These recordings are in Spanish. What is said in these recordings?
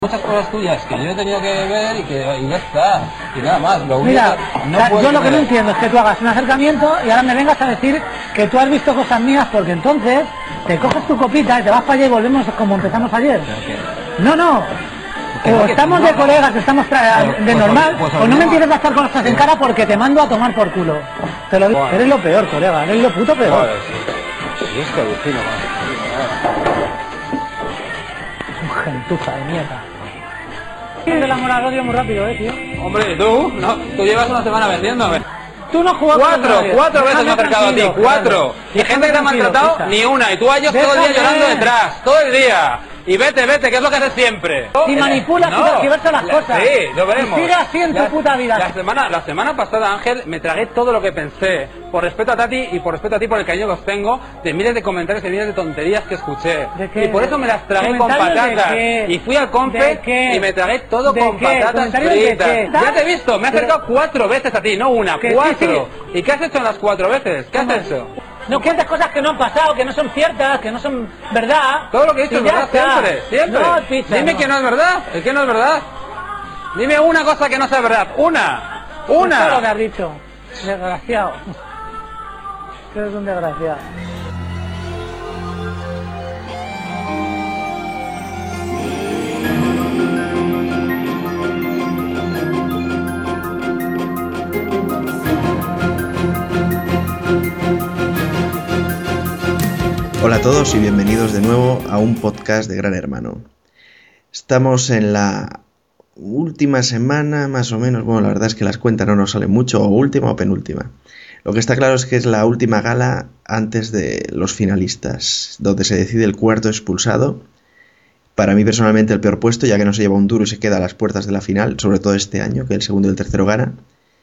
Muchas cosas tuyas que yo he tenido que ver y ya está, y nada más. Mira, yo lo que no entiendo es que tú hagas un acercamiento y ahora me vengas a decir que tú has visto cosas mías, porque entonces te coges tu copita y te vas para allá y volvemos como empezamos ayer. No, o estamos de colegas, estamos de normal, o no me empieces a estar con cosas en cara porque te mando a tomar por culo. Te lo digo, eres lo peor, colega, eres lo puto peor. Joder, sí. Y es que alucino más. Gentuza de mierda. El amor al odio muy rápido, tío. Hombre, tú llevas una semana vendiéndome. Tú no jugas cuatro veces me he acercado a ti, 4. Y gente que te ha maltratado, ni una. Y tú a ellos todo el día llorando detrás, todo el día. Y vete, que es lo que haces siempre. Y manipulas y tergiversas las cosas. Sí, lo veremos. Y sigue así en tu puta vida. La semana pasada, Ángel, me tragué todo lo que pensé. Por respeto a Tati y por respeto a ti, por el cariño que os tengo, de miles de comentarios, de miles de tonterías que escuché. Y por eso me las tragué con patatas. Y fui al Confe y me tragué todo con patatas fritas. Ya te he visto, me he acercado 4 veces a ti, no una, 4. ¿Y qué has hecho en las 4 veces? ¿Qué has hecho? No cuentes cosas que no han pasado, que no son ciertas, que no son verdad. Todo lo que he dicho es verdad, siempre. No, pizza, Dime que no es verdad, el que no es verdad. Dime una cosa que no sea verdad, una. Eso es lo que has dicho, desgraciado. Eres un desgraciado. Hola a todos y bienvenidos de nuevo a un podcast de Gran Hermano. Estamos en la última semana, más o menos, bueno, la verdad es que las cuentas no nos salen mucho, o última o penúltima. Lo que está claro es que es la última gala antes de los finalistas, donde se decide el cuarto expulsado. Para mí personalmente el peor puesto, ya que no se lleva un duro y se queda a las puertas de la final, sobre todo este año, que el segundo y el tercero gana.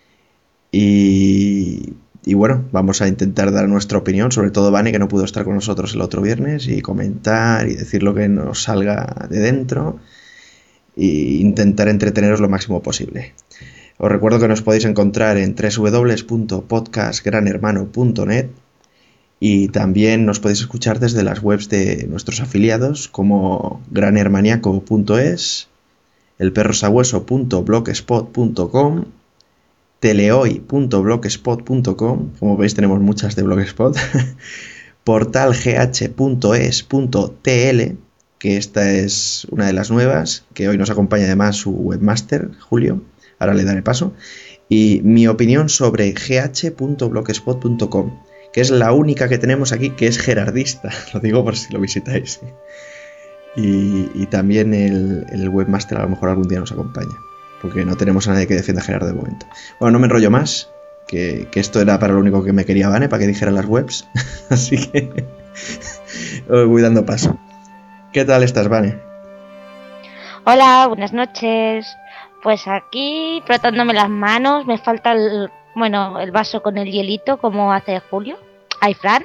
Y bueno, vamos a intentar dar nuestra opinión, sobre todo Vane, que no pudo estar con nosotros el otro viernes, y comentar y decir lo que nos salga de dentro e intentar entreteneros lo máximo posible. Os recuerdo que nos podéis encontrar en www.podcastgranhermano.net y también nos podéis escuchar desde las webs de nuestros afiliados como granhermaniaco.es, elperrosabueso.blogspot.com, telehoy.blogspot.com, como veis tenemos muchas de Blogspot, portalgh.es.tl, que esta es una de las nuevas, que hoy nos acompaña además su webmaster, Julio, ahora le daré paso, y mi opinión sobre gh.blogspot.com, que es la única que tenemos aquí que es gerardista, lo digo por si lo visitáis, y también el webmaster a lo mejor algún día nos acompaña, porque no tenemos a nadie que defienda a Gerardo de momento. Bueno, no me enrollo más, que esto era para lo único que me quería Vane, para que dijera las webs, así que os voy dando paso. ¿Qué tal estás, Vane? Hola, buenas noches. Pues aquí frotándome las manos, me falta el vaso con el hielito como hace Julio. Ay, Fran,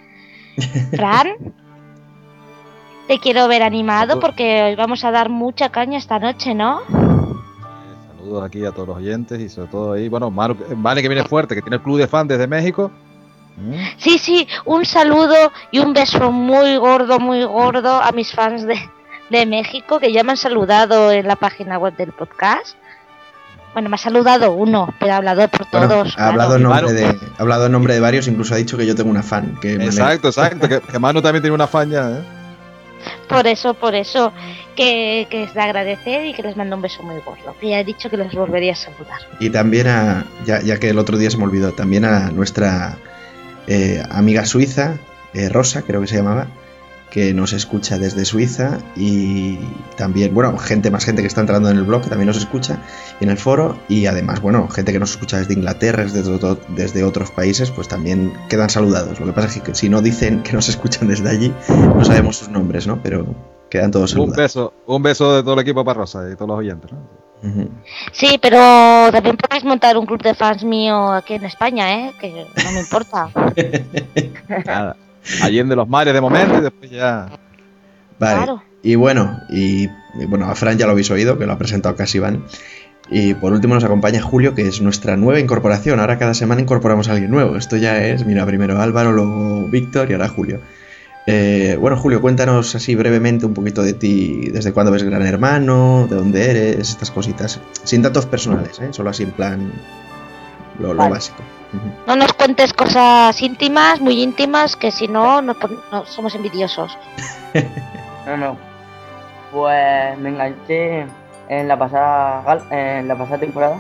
te quiero ver animado porque hoy vamos a dar mucha caña esta noche, ¿no? Saludos aquí a todos los oyentes y sobre todo ahí, bueno, Vale que viene fuerte, que tiene el club de fans desde México. Sí, un saludo y un beso muy gordo a mis fans de México, que ya me han saludado en la página web del podcast. Bueno, me ha saludado uno, pero ha hablado por todos. Ha hablado en nombre de varios, incluso ha dicho que yo tengo una fan. Exacto, que Manu también tiene una fan ya, ¿eh? Por eso, que es de agradecer y que les mando un beso muy gordo. Que ya he dicho que les volvería a saludar. Y también ya que el otro día se me olvidó, también a nuestra amiga suiza, Rosa, creo que se llamaba, que nos escucha desde Suiza, y también, bueno, más gente que está entrando en el blog que también nos escucha, y en el foro, y además, bueno, gente que nos escucha desde Inglaterra, desde otros países, pues también quedan saludados. Lo que pasa es que si no dicen que nos escuchan desde allí, no sabemos sus nombres, ¿no? Pero quedan todos saludados. Un beso de todo el equipo para Rosa y todos los oyentes, ¿no? Uh-huh. Sí, pero también podéis montar un club de fans mío aquí en España, que no me importa. Nada. Allende los mares de momento y después ya. Vale. Claro. Y bueno, a Fran ya lo habéis oído, que lo ha presentado casi Iván. Y por último nos acompaña Julio, que es nuestra nueva incorporación. Ahora cada semana incorporamos a alguien nuevo. Esto ya es, mira, primero Álvaro, luego Víctor y ahora Julio. Bueno, Julio, cuéntanos así brevemente un poquito de ti, desde cuándo ves Gran Hermano, de dónde eres, estas cositas, sin datos personales, solo así en plan lo básico. No nos cuentes cosas íntimas, muy íntimas, que si no, no somos envidiosos. No. Pues me enganché en la pasada temporada.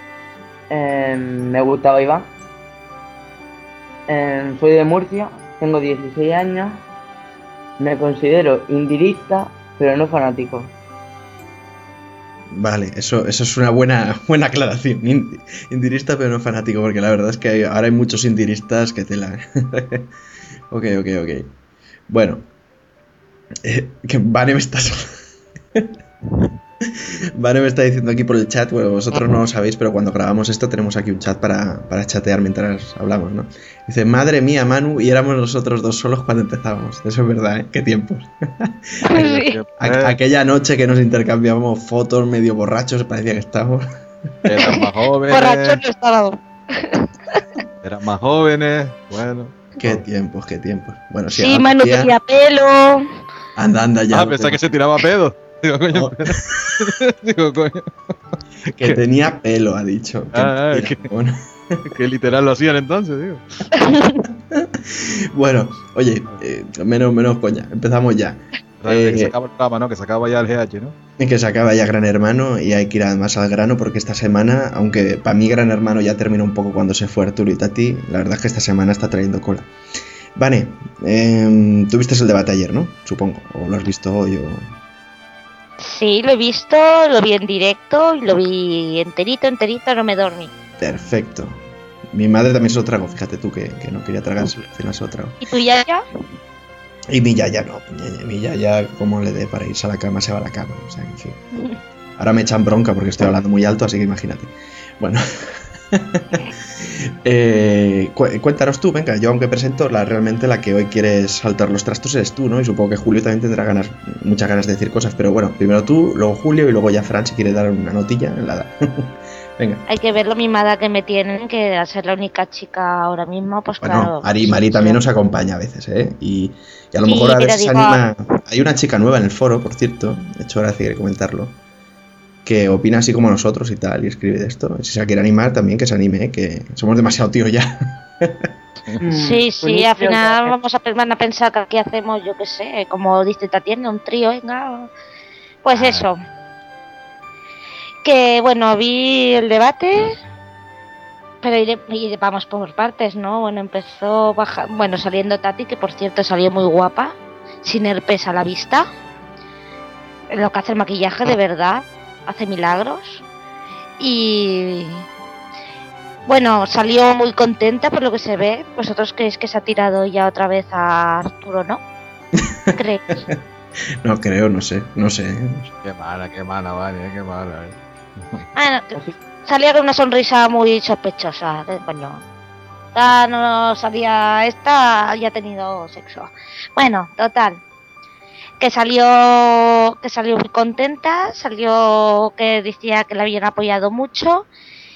Me gustaba Iván. Soy de Murcia, tengo 16 años. Me considero indirista, pero no fanático. Vale, eso es una buena aclaración. Indirista, pero no fanático, porque la verdad es que ahora hay muchos indiristas que tela. Ok. Bueno, que Vane me está diciendo aquí por el chat, bueno, vosotros no lo sabéis, pero cuando grabamos esto tenemos aquí un chat para chatear mientras hablamos, ¿no? Dice, madre mía, Manu, y éramos nosotros dos solos cuando empezábamos. Eso es verdad, ¿eh? Qué tiempos. Aquella noche que nos intercambiábamos fotos medio borrachos, parecía que estábamos... Eran más jóvenes. Borrachos no estábamos. Eran más jóvenes, bueno. Qué tiempos. Bueno, sí, Manu tenía pelo. Anda, ya. Pensaba que se tiraba pedo. Digo, coño. Que tenía pelo, ha dicho. Bueno. Que literal lo hacían entonces, digo. Bueno, oye, menos coña, empezamos ya. Que se acaba el programa, ¿no? Que se acaba ya el GH, ¿no? Y que se acaba ya Gran Hermano y hay que ir además al grano porque esta semana, aunque para mí Gran Hermano ya terminó un poco cuando se fue Arturo y Tati, la verdad es que esta semana está trayendo cola. Vane, tú viste el debate ayer, ¿no? Supongo, o lo has visto hoy o... Sí, lo he visto, lo vi en directo y lo vi enterito, no me dormí. Perfecto. Mi madre también se lo tragó, fíjate tú que no quería tragarse, al final se lo tragó. ¿Y tu yaya? Y mi yaya no, mi yaya como le dé para irse a la cama, se va a la cama, o sea, en fin. Ahora me echan bronca porque estoy hablando muy alto, así que imagínate. Bueno. Cuéntanos tú, venga, yo aunque presento, realmente la que hoy quieres saltar los trastos eres tú, ¿no? Y supongo que Julio también tendrá muchas ganas de decir cosas, pero bueno, primero tú, luego Julio y luego ya Fran si quiere dar una notilla, la da. Venga. Hay que ver lo mimada que me tienen, que al ser la única chica ahora mismo, pues bueno, claro. Mari también nos acompaña a veces, ¿eh? Y a lo mejor a veces se anima. Hay una chica nueva en el foro, por cierto, de hecho ahora quiere comentarlo, que opina así como nosotros y tal, y escribe de esto. Si se quiere animar también, que se anime, que somos demasiado tíos ya. Sí, al final van a pensar que aquí hacemos, yo qué sé, como dice Tatiana, un trío, venga. Pues eso. Que bueno, vi el debate, pero vamos por partes, ¿no? Bueno, empezó saliendo Tati, que por cierto salió muy guapa, sin herpes a la vista. Lo que hace el maquillaje, de verdad, hace milagros. Y bueno, salió muy contenta por lo que se ve. ¿Vosotros creéis que se ha tirado ya otra vez a Arturo, no? ¿Creéis? No creo, no sé. Qué mala, vale, qué mala. Salía con una sonrisa muy sospechosa. Bueno, ya no salía esta, ya ha tenido sexo. Bueno, total. Que salió muy contenta, salió que decía que la habían apoyado mucho.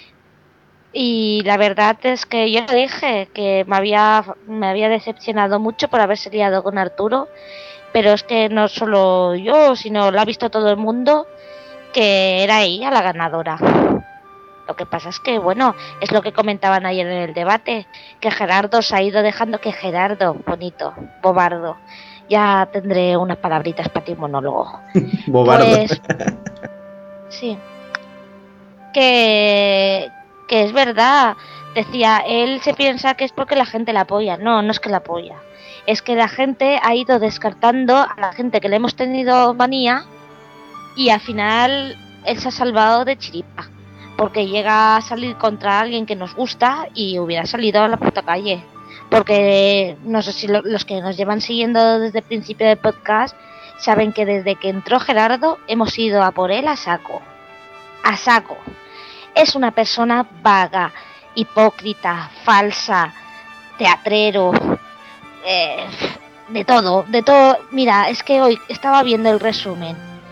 Y la verdad es que yo le dije que me había decepcionado mucho por haberse liado con Arturo, pero es que no solo yo, sino lo ha visto todo el mundo, que era ella la ganadora. Lo que pasa es que, bueno, es lo que comentaban ayer en el debate, que Gerardo se ha ido dejando, que Gerardo, bonito, bobardo, ya tendré unas palabritas para ti, monólogo. Bobardo. Pues, sí. Que es verdad, decía, él se piensa que es porque la gente la apoya. No es que la apoya. Es que la gente ha ido descartando a la gente que le hemos tenido manía y al final él se ha salvado de chiripa. Porque llega a salir contra alguien que nos gusta y hubiera salido a la puta calle. Porque no sé si los que nos llevan siguiendo desde el principio del podcast saben que desde que entró Gerardo hemos ido a por él a saco. A saco. Es una persona vaga, hipócrita, falsa, teatrero, de todo. Mira, es que hoy estaba viendo el resumen.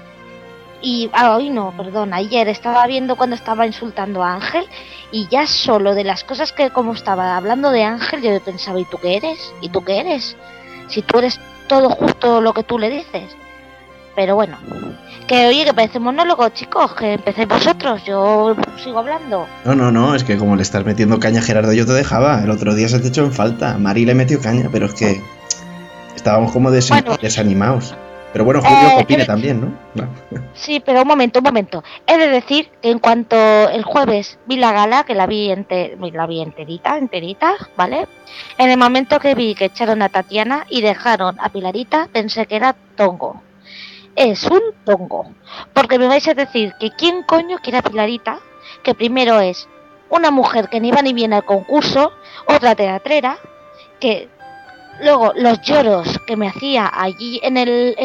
Ayer estaba viendo cuando estaba insultando a Ángel y ya solo de las cosas que como estaba hablando de Ángel yo pensaba, ¿y tú qué eres? Si tú eres todo justo lo que tú le dices. Pero bueno, que oye, que parece monólogo, chicos, que empecéis vosotros, yo sigo hablando. No, es que como le estás metiendo caña a Gerardo, yo te dejaba. El otro día se te echó en falta. Mari le metió caña, pero es que estábamos como desanimados. Pero bueno, Julio opine también, ¿no? No. Sí, pero un momento. He de decir que en cuanto el jueves vi la gala, que la vi enterita, ¿vale? En el momento que vi que echaron a Tatiana y dejaron a Pilarita, pensé que era tongo. Es un tongo. Porque me vais a decir que quién coño quiere a Pilarita, que primero es una mujer que ni va ni viene al concurso, otra teatrera, que... Luego, los lloros que me hacía allí en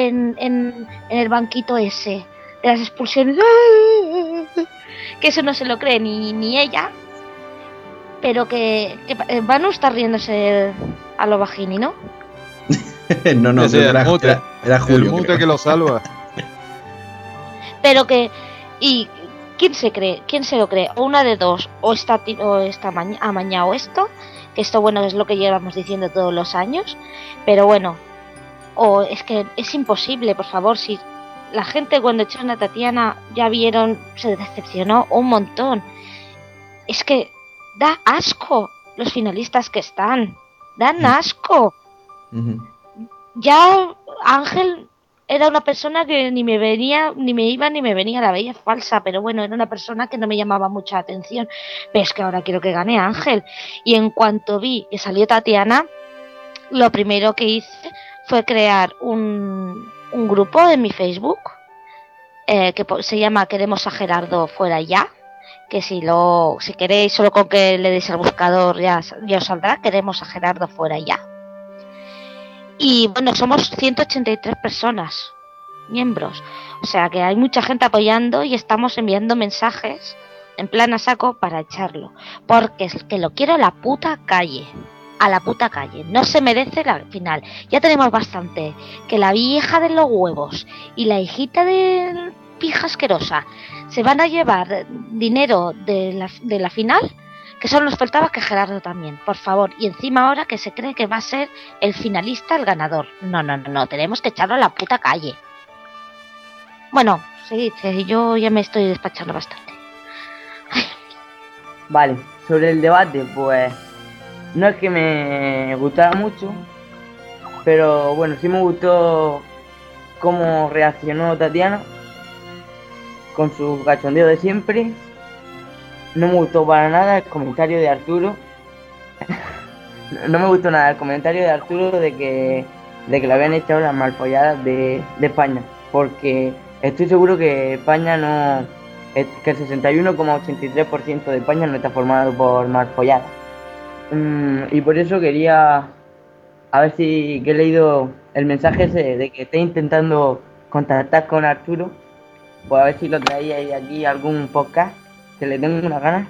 el banquito ese de las expulsiones, que eso no se lo cree ni ella, pero que Manu está riéndose a lo bajini, ¿no? No, sí, era Julio. El mute que lo salva. Pero que... ¿Y quién se cree? ¿Quién se lo cree? O una de dos, o está amañado esto, que esto, bueno, es lo que llevamos diciendo todos los años, pero bueno, o es que es imposible, por favor, si la gente cuando echaron a Tatiana ya vieron, se decepcionó un montón. Es que da asco los finalistas que están, dan asco. Uh-huh. Ya Ángel era una persona que ni me venía, la veía falsa, pero bueno, era una persona que no me llamaba mucha atención. Pero es que ahora quiero que gane Ángel. Y en cuanto vi que salió Tatiana, lo primero que hice fue crear un grupo en mi Facebook que se llama Queremos a Gerardo fuera ya. Que si queréis, solo con que le deis al buscador ya os saldrá. Queremos a Gerardo fuera ya. Y bueno, somos 183 personas, miembros. O sea que hay mucha gente apoyando y estamos enviando mensajes en plan a saco para echarlo. Porque es que lo quiero a la puta calle. A la puta calle. No se merece la final. Ya tenemos bastante. Que la vieja de los huevos y la hijita de pija asquerosa se van a llevar dinero de la final. Que solo nos faltaba que Gerardo también, por favor. Y encima ahora que se cree que va a ser el finalista, el ganador. No, tenemos que echarlo a la puta calle. Bueno, sí, yo ya me estoy despachando bastante. Ay. Vale, sobre el debate, pues no es que me gustara mucho, pero bueno, sí me gustó cómo reaccionó Tatiana con su cachondeo de siempre. No me gustó para nada el comentario de Arturo. No me gustó nada el comentario de Arturo de que le habían echado las malfolladas de España. Porque estoy seguro que España no... Que el 61,83% de España no está formado por malfolladas. Y por eso quería... A ver si que he leído el mensaje ese de que esté intentando contactar con Arturo. Pues a ver si lo traía aquí algún podcast. Que le tengo una gana.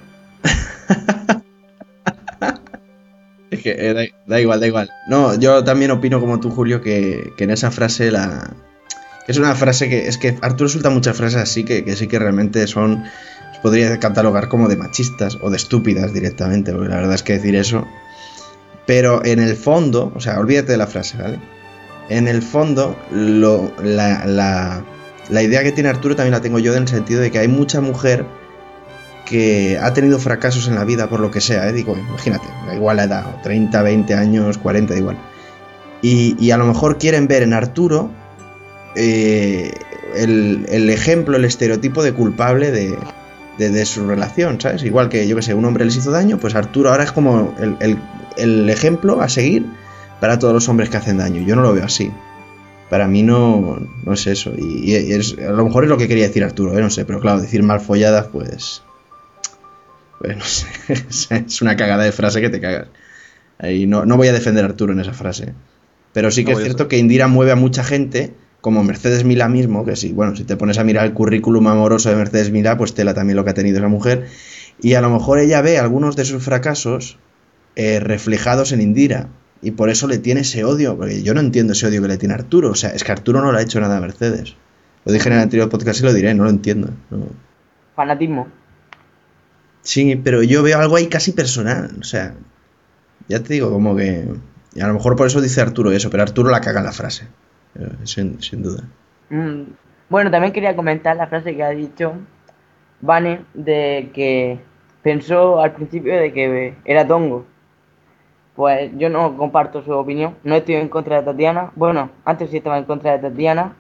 Es que da igual. No, yo también opino como tú, Julio, que en esa frase que es una frase que... Es que Arturo suelta muchas frases así que sí que realmente se podría catalogar como de machistas o de estúpidas directamente, porque la verdad es que decir eso... Pero en el fondo, o sea, olvídate de la frase, ¿vale? En el fondo, la idea que tiene Arturo también la tengo yo en el sentido de que hay mucha mujer que ha tenido fracasos en la vida por lo que sea, digo, imagínate, da igual la edad, 30, 20 años, 40, da igual. Y a lo mejor quieren ver en Arturo el ejemplo, el estereotipo de culpable de su relación, ¿sabes? Igual que, yo que sé, un hombre les hizo daño, pues Arturo ahora es como el ejemplo a seguir para todos los hombres que hacen daño. Yo no lo veo así. Para mí no es eso. Y a lo mejor es lo que quería decir Arturo, no sé, pero claro, decir mal folladas, pues no sé, es una cagada de frase que te cagas. Y no voy a defender a Arturo en esa frase. Pero sí que es cierto que Indira mueve a mucha gente, como Mercedes Milá mismo, que si te pones a mirar el currículum amoroso de Mercedes Milá, pues tela también lo que ha tenido esa mujer. Y a lo mejor ella ve algunos de sus fracasos reflejados en Indira. Y por eso le tiene ese odio, porque yo no entiendo ese odio que le tiene Arturo. O sea, es que Arturo no le ha hecho nada a Mercedes. Lo dije en el anterior podcast y lo diré, no lo entiendo. No. Fanatismo. Sí, pero yo veo algo ahí casi personal. O sea, ya te digo, como que Y a lo mejor por eso dice Arturo eso, pero Arturo la caga en la frase, sin duda. Bueno, también quería comentar la frase que ha dicho Vane, de que pensó al principio de que era tongo. Pues yo no comparto su opinión, no estoy en contra de Tatiana. Bueno, antes sí estaba en contra de Tatiana,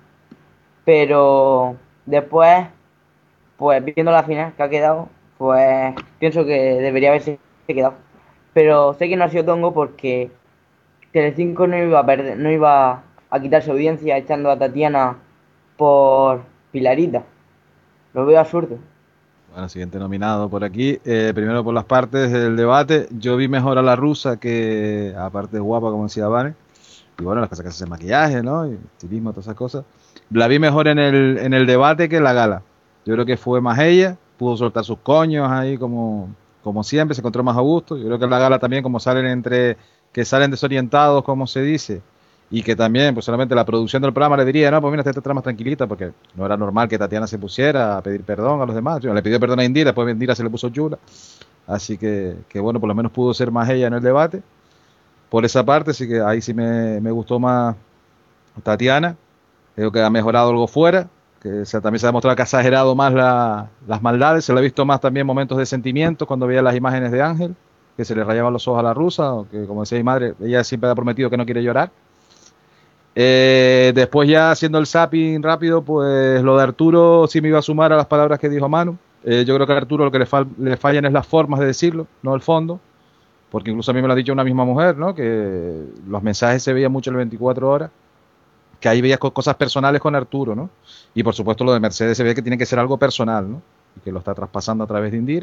pero después, pues viendo la final que ha quedado, pues pienso que debería haberse quedado. Pero sé que no ha sido tongo porque Telecinco no iba a perder, no iba a quitarse audiencia echando a Tatiana por Pilarita. Lo veo absurdo. Bueno, siguiente nominado por aquí. Primero por las partes del debate. Yo vi mejor a la rusa, que aparte de guapa, como decía Vane. Y bueno, las cosas que hacen maquillaje, ¿no? Y estilismo, todas esas cosas. La vi mejor en el debate que en la gala. Yo creo que fue más ella. Pudo soltar sus coños ahí como siempre. Se encontró más a gusto. Yo creo que en la gala también, como salen desorientados, como se dice. Y que también, pues solamente la producción del programa le diría, no, pues mira, esta trama más tranquilita, porque no era normal que Tatiana se pusiera a pedir perdón a los demás. Le pidió perdón a Indira, después Indira se le puso chula. Así que bueno, por lo menos pudo ser más ella en el debate. Por esa parte, sí que ahí sí me gustó más Tatiana. Creo que ha mejorado algo fuera, que también se ha demostrado que ha exagerado más las maldades. Se le ha visto más también momentos de sentimientos cuando veía las imágenes de Ángel, que se le rayaban los ojos a la rusa, o que, como decía mi madre, ella siempre ha prometido que no quiere llorar. Después, ya haciendo el zapping rápido, pues lo de Arturo sí me iba a sumar a las palabras que dijo Manu. Yo creo que a Arturo lo que le fallan es las formas de decirlo, no el fondo, porque incluso a mí me lo ha dicho una misma mujer, ¿no? Que los mensajes se veían mucho en 24 horas, que ahí veías cosas personales con Arturo, ¿no? Y por supuesto lo de Mercedes se ve que tiene que ser algo personal, ¿no? Y que lo está traspasando a través de Indira,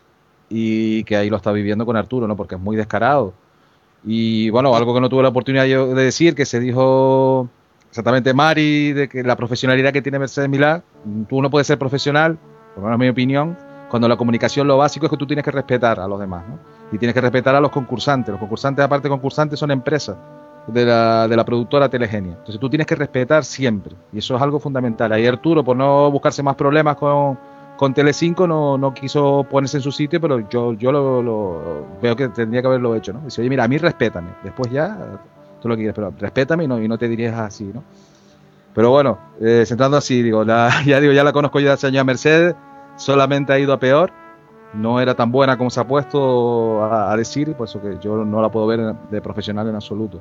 y que ahí lo está viviendo con Arturo, ¿no? Porque es muy descarado. Y bueno, algo que no tuve la oportunidad yo de decir, que se dijo exactamente Mari, de que la profesionalidad que tiene Mercedes Milá. Tú no puedes ser profesional, por lo menos en mi opinión, cuando la comunicación, lo básico es que tú tienes que respetar a los demás, ¿no? Y tienes que respetar a los concursantes. Los concursantes, aparte de concursantes, son empresas de la productora Telegenia. Entonces tú tienes que respetar siempre, y eso es algo fundamental. Ahí Arturo, por no buscarse más problemas con Telecinco, no quiso ponerse en su sitio, pero yo lo veo que tendría que haberlo hecho, ¿no? Dice, oye, mira, a mí respétame, después ya tú lo quieres, pero respétame y no te dirías así, ¿no? Pero bueno, centrando así, ya la conozco ya, señora Mercedes, solamente ha ido a peor, no era tan buena como se ha puesto a decir, por eso que yo no la puedo ver de profesional en absoluto.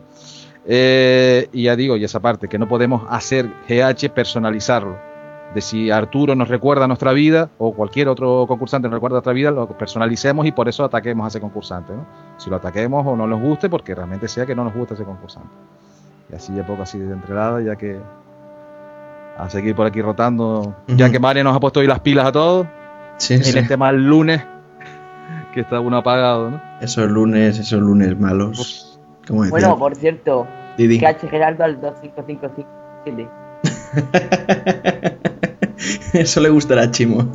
Y ya digo, y esa parte, que no podemos hacer GH personalizarlo. De si Arturo nos recuerda nuestra vida, o cualquier otro concursante nos recuerda nuestra vida, lo personalicemos y por eso ataquemos a ese concursante, ¿no? Si lo ataquemos o no nos guste, porque realmente sea que no nos gusta ese concursante. Y así ya poco así de entrada, ya que a seguir por aquí rotando, ya que María nos ha puesto hoy las pilas a todos, sí. Este mal lunes, que está uno apagado, ¿no? Esos lunes malos. Bueno, por cierto, Didi. KH Gerardo al 2557. Eso le gustará a Chimo.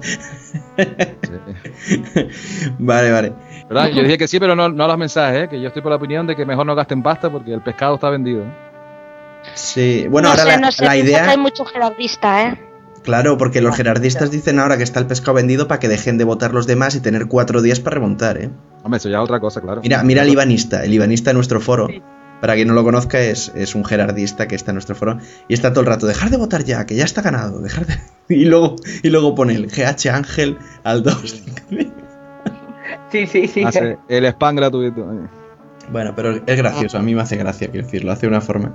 Sí. Vale. ¿Verdad? Yo dije que sí, pero no a los mensajes, que yo estoy por la opinión de que mejor no gasten pasta porque el pescado está vendido. Sí, bueno, no ahora sé, la idea... que hay mucho gerardista, Claro, porque los gerardistas dicen ahora que está el pescado vendido para que dejen de votar los demás y tener 4 días para remontar, ¿eh? Hombre, eso ya es otra cosa, claro. Mira el ibanista de nuestro foro. Sí. Para quien no lo conozca, es un gerardista que está en nuestro foro y está todo el rato, dejar de votar ya, que ya está ganado, y luego pone el GH Ángel al 2. Sí. Hace el spam gratuito. Bueno, pero es gracioso, a mí me hace gracia, quiero decirlo, hace una forma.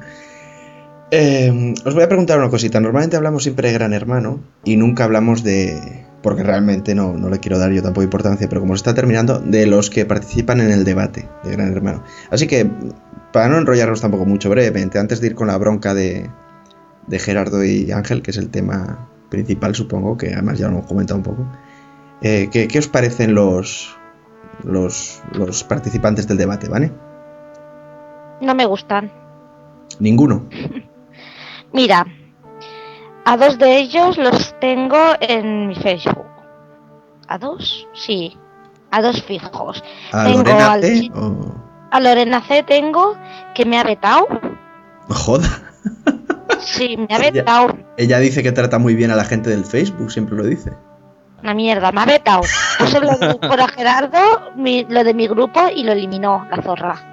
Os voy a preguntar una cosita. Normalmente hablamos siempre de Gran Hermano y nunca hablamos de... Porque realmente no le quiero dar yo tampoco importancia, pero como se está terminando, de los que participan en el debate de Gran Hermano. Así que, para no enrollarnos tampoco mucho, brevemente, antes de ir con la bronca de Gerardo y Ángel, que es el tema principal, supongo, que además ya lo hemos comentado un poco, ¿qué os parecen los participantes del debate, ¿vale? No me gustan. ¿Ninguno? Mira, a 2 de ellos los tengo en mi Facebook. ¿A 2? Sí, a 2 fijos. ¿A tengo Lorena C? A Lorena C tengo, que me ha vetado. Joda. Sí, me ha vetado. Ella dice que trata muy bien a la gente del Facebook, siempre lo dice. Una mierda, me ha vetado. Puse lo de Gerardo, lo de mi grupo, y lo eliminó, la zorra.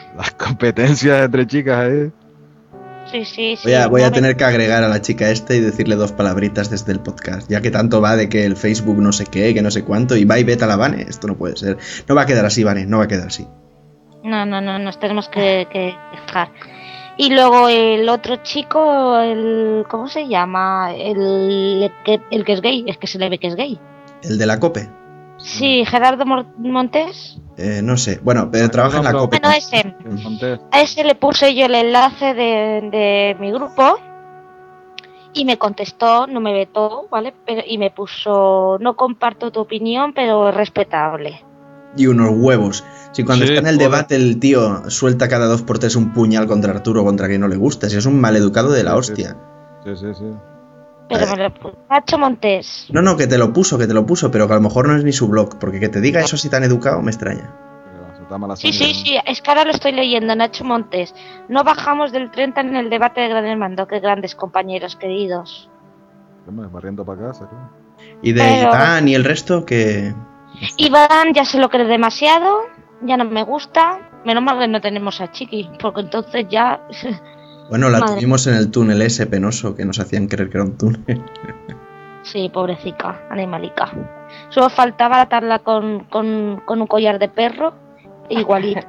Las competencias entre chicas ahí. Sí. Voy a tener que agregar a la chica esta y decirle 2 palabritas desde el podcast, ya que tanto va de que el Facebook no sé qué, que no sé cuánto, y va y vete a la Vane. Esto no puede ser. No va a quedar así, Vane, no va a quedar así. No, nos tenemos que dejar. Y luego el otro chico, ¿cómo se llama? El que es gay, es que se le ve que es gay. ¿El de la COPE? Sí, Gerardo Montes. No sé, bueno, pero trabaja en la COPE. Bueno, ese. A ese le puse yo el enlace de mi grupo y me contestó, no me vetó, ¿vale? Y me puso, no comparto tu opinión, pero es respetable. Y unos huevos. Si cuando está en el debate el tío suelta cada 2x3 un puñal contra Arturo, contra quien no le gusta, si es un maleducado de la hostia. Sí. Pero me lo puso Nacho Montes. No, que te lo puso, pero que a lo mejor no es ni su blog, porque que te diga eso así tan educado me extraña. Sí, es que ahora lo estoy leyendo, Nacho Montes. No bajamos del 30 en el debate de Gran Hermano, qué grandes compañeros queridos. Barriendo para casa, ¿no? Y de Iván y el resto que... Iván ya se lo cree demasiado, ya no me gusta. Menos mal que no tenemos a Chiqui, porque entonces ya... Bueno, la tuvimos en el túnel ese penoso que nos hacían creer que era un túnel. Sí, pobrecita, animalica. Solo faltaba atarla con un collar de perro, igualito.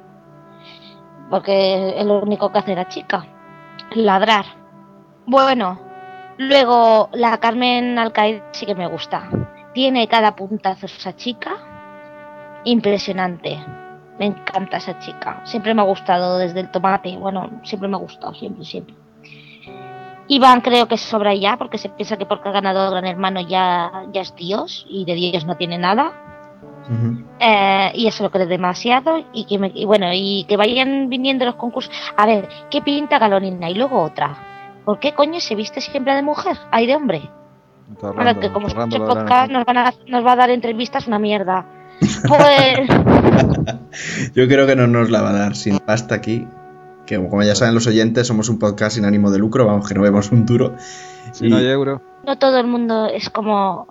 Porque es lo único que hace la chica, ladrar. Bueno, luego la Carmen Alcaide sí que me gusta. Tiene cada puntazo esa chica, impresionante. Me encanta esa chica. Siempre me ha gustado desde el tomate. Bueno, siempre me ha gustado, siempre. Iván creo que sobra ya, porque se piensa que porque ha ganado Gran Hermano ya es Dios, y de Dios no tiene nada. Uh-huh. Y eso lo creo demasiado. Y que vayan viniendo los concursos. A ver, ¿qué pinta Galonina? Y luego otra. ¿Por qué coño se viste siempre de mujer? Ay, de hombre. Ahora que como este podcast nos va a dar entrevistas una mierda. Pues... Yo creo que no nos la va a dar sin pasta aquí. Que como ya saben los oyentes, somos un podcast sin ánimo de lucro, vamos, que no vemos un duro. Si no hay euro. No todo el mundo es como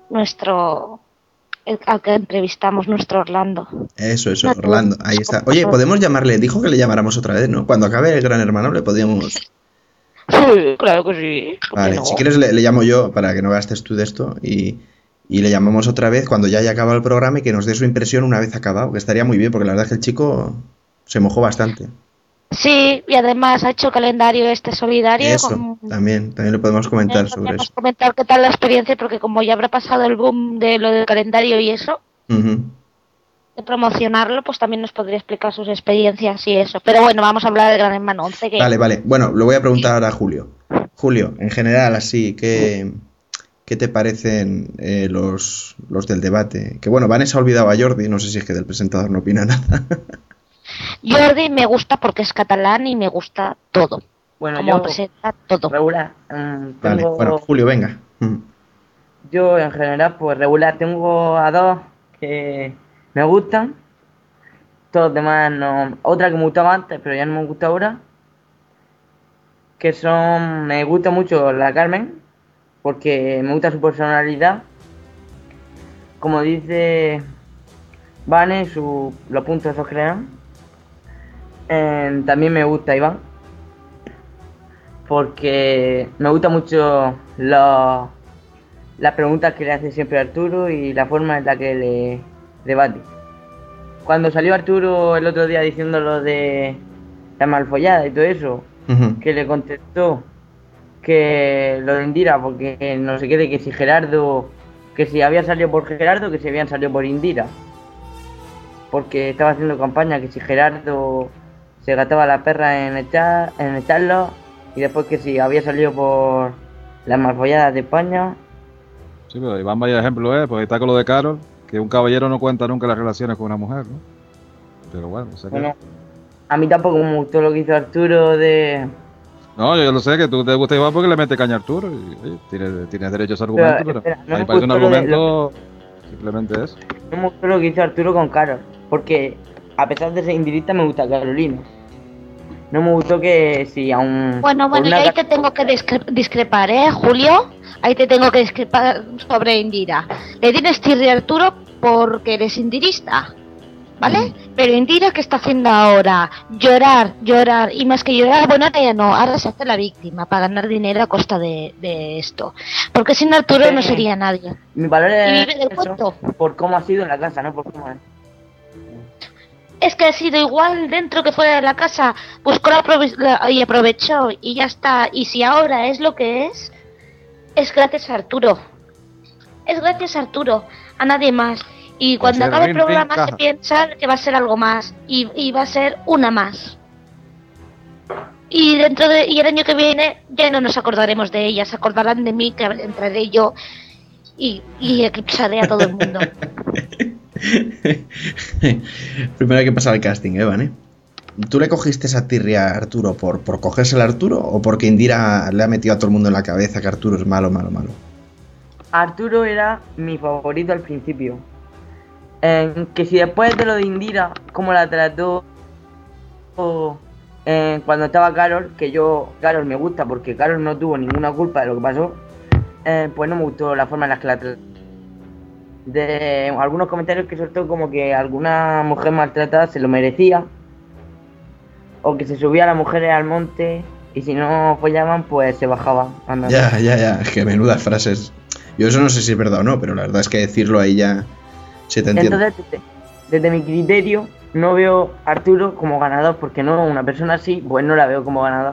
al que entrevistamos, nuestro Orlando. Eso, no Orlando, ahí está. Oye, podemos llamarle, dijo que le llamáramos otra vez, ¿no? Cuando acabe el Gran Hermano le podríamos... Sí, claro que sí. Vale, no? Si quieres le llamo yo para que no gastes tú de esto y le llamamos otra vez cuando ya haya acabado el programa y que nos dé su impresión una vez acabado, que estaría muy bien, porque la verdad es que el chico se mojó bastante. Sí, y además ha hecho calendario solidario. Eso, también le podemos comentar sobre eso. Comentar qué tal la experiencia, porque como ya habrá pasado el boom de lo del calendario y eso, de promocionarlo, pues también nos podría explicar sus experiencias y eso. Pero bueno, vamos a hablar del Gran Hermano 11. Vale. Bueno, lo voy a preguntar ahora a Julio. Julio, en general, así, ¿qué te parecen los del debate? Que bueno, Vanessa ha olvidado a Jordi, no sé si es que del presentador no opina nada. Jordi me gusta porque es catalán y me gusta todo. Bueno, como presenta todo. Regular. Vale, bueno, Julio, venga. Yo en general, pues regular, tengo a 2 que me gustan. Todos los demás no. Otra que me gustaba antes, pero ya no me gusta ahora. Que son. Me gusta mucho la Carmen, porque me gusta su personalidad. Como dice Vane, los puntos esos que le dan. También me gusta Iván, porque me gusta mucho las preguntas que le hace siempre Arturo y la forma en la que le debate. Cuando salió Arturo el otro día diciendo lo de la malfollada y todo eso, que le contestó que lo de Indira, porque no sé qué, de que si Gerardo, que si había salido por Gerardo, que si habían salido por Indira, porque estaba haciendo campaña, que si Gerardo se gataba la perra en echarlo, y después que si había salido por las malfolladas de España. Sí, pero Iván vaya ejemplo, porque está con lo de Carol, que un caballero no cuenta nunca las relaciones con una mujer, ¿no? Pero bueno, o sea que... a mí tampoco me gustó lo que hizo Arturo de... No, yo lo sé, que tú te gusta Iván porque le mete caña a Arturo, y oye, tienes derecho a ese argumento, pero a mí parece un argumento simplemente eso. No me gustó lo que hizo Arturo con Carol, porque a pesar de ser indirecta me gusta Carolina. No me gustó que si aún... Bueno, y ahí te tengo que discrepar, Julio. Ahí te tengo que discrepar sobre Indira. Le tienes tirria a Arturo porque eres indirista. ¿vale? Pero Indira, ¿qué está haciendo ahora? Llorar, y más que llorar, bueno, ahora ya no, ahora se hace la víctima para ganar dinero a costa de esto. Porque sin Arturo no sería nadie. Mi valor es vive del cuento. Por cómo ha sido en la casa, no por cómo es. Es que ha sido igual dentro que fuera de la casa, buscó y aprovechó y ya está. Y si ahora es lo que es gracias a Arturo. Es gracias a Arturo, a nadie más. Y cuando acabe el programa se piensa que va a ser algo más y va a ser una más. Y y el año que viene ya no nos acordaremos de ella, se acordarán de mí, que entraré yo y eclipsaré a todo el mundo. Primero hay que pasar el casting, Vane. ¿Tú le cogiste esa tirria a Arturo por cogérsela a Arturo o porque Indira le ha metido a todo el mundo en la cabeza que Arturo es malo? Arturo era mi favorito al principio. Que si después de lo de Indira, cómo la trató cuando estaba Carol, Carol me gusta porque Carol no tuvo ninguna culpa de lo que pasó, pues no me gustó la forma en la que la trató. De algunos comentarios que soltó como que alguna mujer maltratada se lo merecía, o que se subía a las mujeres al monte y si no follaban pues se bajaban andando. Ya, es que menudas frases. Yo eso no sé si es verdad o no, pero la verdad es que decirlo ahí ya se te entiende. Entonces, desde mi criterio, no veo a Arturo como ganador, porque no, una persona así, pues no la veo como ganador.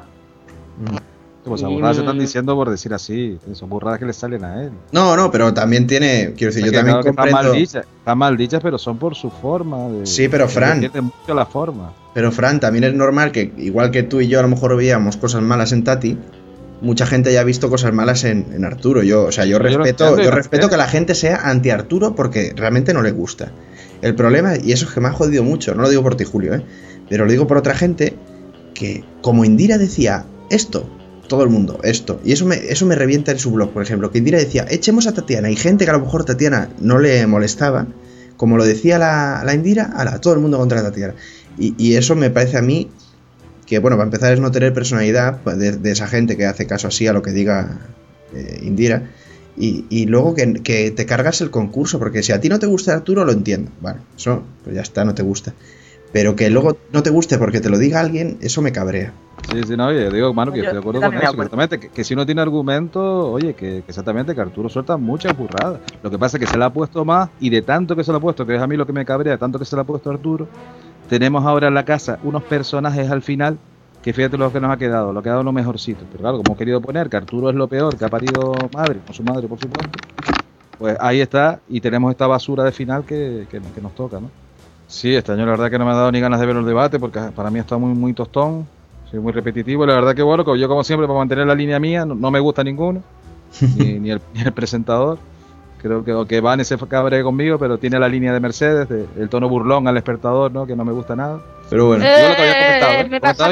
Pues a burradas se están diciendo por decir así, son burradas que le salen a él. No, pero también tiene, quiero decir, yo también comprendo. Están mal dichas, pero son por su forma. Sí, pero Fran. Mucho la forma. Pero Fran, también es normal que, igual que tú y yo a lo mejor veíamos cosas malas en Tati, mucha gente haya visto cosas malas en Arturo. Yo respeto que la gente sea anti Arturo porque realmente no le gusta. El problema, y eso es que me ha jodido mucho, no lo digo por ti, Julio, pero lo digo por otra gente, que como Indira decía esto, todo el mundo, esto, y eso me revienta en su blog, por ejemplo, que Indira decía, echemos a Tatiana, y gente que a lo mejor Tatiana no le molestaba, como lo decía la Indira, todo el mundo contra Tatiana. Y eso me parece a mí que, bueno, para empezar es no tener personalidad de esa gente que hace caso así a lo que diga Indira, y luego que te cargas el concurso, porque si a ti no te gusta Arturo, lo entiendo, vale, eso, pues ya está, no te gusta. Pero que luego no te guste porque te lo diga alguien, eso me cabrea. Sí, no, oye, digo, hermano, que estoy de acuerdo con eso, exactamente, que si uno tiene argumento, oye, que exactamente que Arturo suelta muchas burradas. Lo que pasa es que se le ha puesto más, y de tanto que se le ha puesto, que es a mí lo que me cabrea, de tanto que se le ha puesto a Arturo, tenemos ahora en la casa unos personajes al final, que fíjate lo que nos ha quedado lo mejorcito. Pero claro, como he querido poner que Arturo es lo peor, que ha parido madre, con su madre por supuesto, pues ahí está, y tenemos esta basura de final que nos toca, ¿no? Sí, este año la verdad que no me ha dado ni ganas de ver el debate, porque para mí está muy tostón, soy muy repetitivo, la verdad que bueno, yo como siempre para mantener la línea mía, no me gusta ninguno, ni el presentador. Creo que Vane se cabree conmigo, pero tiene la línea de Mercedes, el tono burlón al despertador, ¿no? Que no me gusta nada. Pero bueno, yo lo que había comentado. Me pasa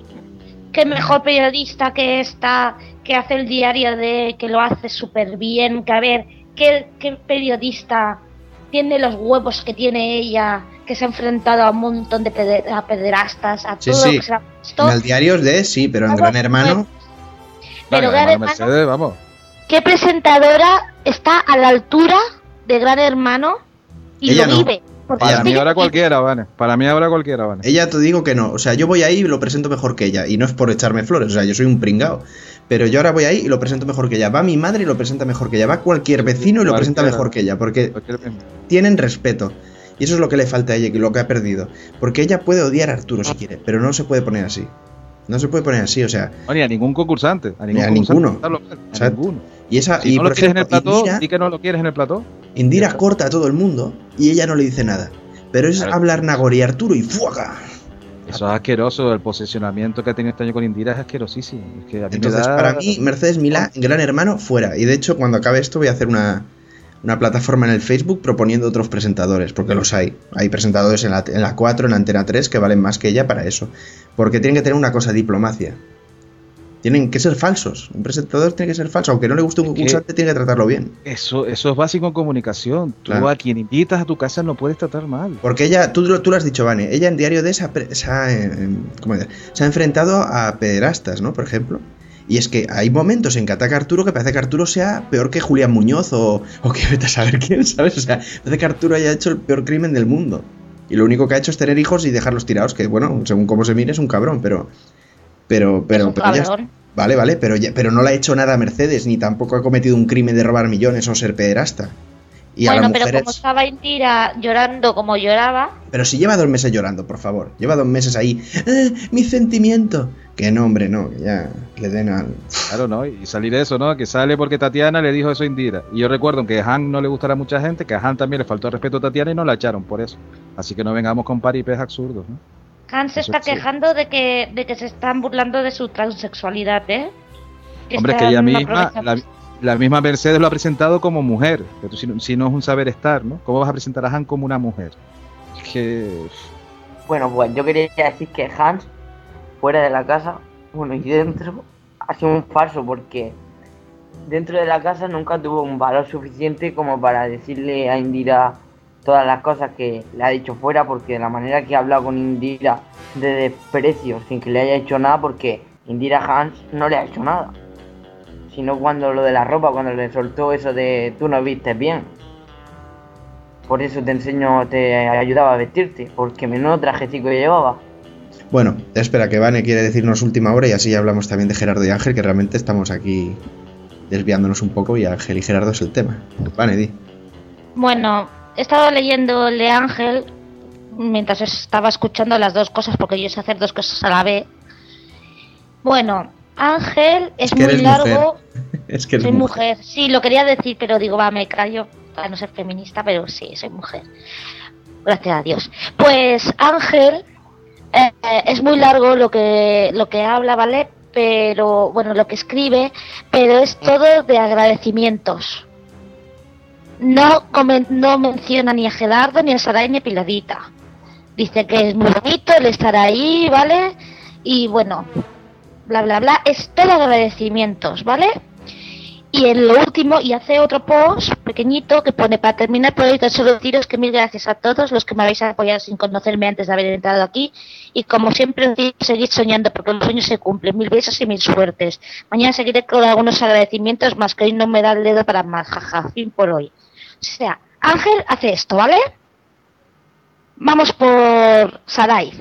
que mejor periodista que esta, que hace el diario que lo hace súper bien, que a ver, ¿qué periodista tiene los huevos que tiene ella, que se ha enfrentado a un montón de pederastas, a todo lo que se ha visto? En el diario es sí, pero en Gran Hermano... Pero Gran Hermano, Mercedes, vamos. ¿Qué presentadora está a la altura de Gran Hermano y ella lo vive? Para mí ahora cualquiera, Vane. Ella te digo que no, o sea, yo voy ahí y lo presento mejor que ella, y no es por echarme flores, o sea, yo soy un pringao, pero yo ahora voy ahí y lo presento mejor que ella. Va mi madre y lo presenta mejor que ella, va cualquier vecino y lo presenta mejor que ella, porque tienen respeto. Y eso es lo que le falta a ella y lo que ha perdido. Porque ella puede odiar a Arturo si quiere, pero no se puede poner así. No se puede poner así, o sea... No, ni a ningún concursante. Ni a ninguno. A ninguno. Y esa, si y no lo quieres en el plató, di que no lo quieres en el plató. Indira corta a todo el mundo y ella no le dice nada. Pero es hablar Nagori y Arturo y ¡fuaga! Eso es asqueroso, el posicionamiento que ha tenido este año con Indira es asquerosísimo. Es que a mí entonces, para mí, Mercedes Milá, Gran Hermano, fuera. Y de hecho, cuando acabe esto voy a hacer una plataforma en el Facebook proponiendo otros presentadores, porque los hay. Hay presentadores en la 4, en la Antena 3, que valen más que ella para eso. Porque tienen que tener una cosa, diplomacia. Tienen que ser falsos. Un presentador tiene que ser falso. Aunque no le guste un concursante, tiene que tratarlo bien. Eso es básico en comunicación. Tú a quien invitas a tu casa no puedes tratar mal. Porque ella, tú lo has dicho, Vane, ella en Diario de se ha enfrentado a pederastas, ¿no? Por ejemplo. Y es que hay momentos en que ataca a Arturo que parece que Arturo sea peor que Julián Muñoz o que vete a saber quién, ¿sabes? O sea, parece que Arturo haya hecho el peor crimen del mundo. Y lo único que ha hecho es tener hijos y dejarlos tirados, que bueno, según cómo se mire es un cabrón, pero vale, pero no le ha hecho nada a Mercedes, ni tampoco ha cometido un crimen de robar millones o ser pederasta. Y bueno, a las pero mujeres... como estaba Indira llorando como lloraba... Pero si lleva 2 meses llorando, por favor. Lleva 2 meses ahí. Mi sentimiento. Que no, hombre, no. Que ya le den al... Claro, ¿no? Y salir eso, ¿no? Que sale porque Tatiana le dijo eso a Indira. Y yo recuerdo que a Han no le gustará a mucha gente, que a Han también le faltó el respeto a Tatiana y no la echaron por eso. Así que no vengamos con paripés absurdos, ¿no? Han se está quejando de que se están burlando de su transexualidad, ¿eh? Hombre, es que ella misma... La misma Mercedes lo ha presentado como mujer, pero si no es un saber estar, ¿no? ¿Cómo vas a presentar a Han como una mujer? Es que... Bueno, pues yo quería decir que Hans, fuera de la casa, bueno, y dentro, ha sido un falso, porque dentro de la casa nunca tuvo un valor suficiente como para decirle a Indira todas las cosas que le ha dicho fuera, porque de la manera que ha hablado con Indira de desprecio, sin que le haya hecho nada, porque Indira a Hans no le ha hecho nada. Sino cuando lo de la ropa, cuando le soltó eso de tú no vistes bien. Por eso te ayudaba a vestirte, porque menudo trajecito que llevaba. Bueno, espera, que Vane quiere decirnos última hora y así ya hablamos también de Gerardo y Ángel, que realmente estamos aquí desviándonos un poco y Ángel y Gerardo es el tema. Vane, di. Bueno, he estado leyendo el de Ángel mientras estaba escuchando las dos cosas, porque yo sé hacer 2 cosas a la vez. Bueno, Ángel es muy largo. Es que soy mujer. Sí, lo quería decir, pero digo, me callo para no ser feminista, pero sí, soy mujer. Gracias a Dios. Pues Ángel es muy largo lo que habla, ¿vale? Pero, bueno, lo que escribe, pero es todo de agradecimientos. No menciona ni a Gerardo, ni a Saray, ni a Piladita. Dice que es muy bonito el estar ahí, ¿vale? Y bueno, bla bla bla, es todo agradecimientos, ¿vale? Y en lo último, y hace otro post pequeñito que pone: para terminar por hoy tan solo deciros que 1000 gracias a todos los que me habéis apoyado sin conocerme antes de haber entrado aquí, y como siempre seguid soñando porque los sueños se cumplen. 1000 besos y 1000 suertes. Mañana seguiré con algunos agradecimientos más, que hoy no me da el dedo para más, jaja, fin por hoy. O sea, Ángel hace esto, ¿vale? Vamos por Saray.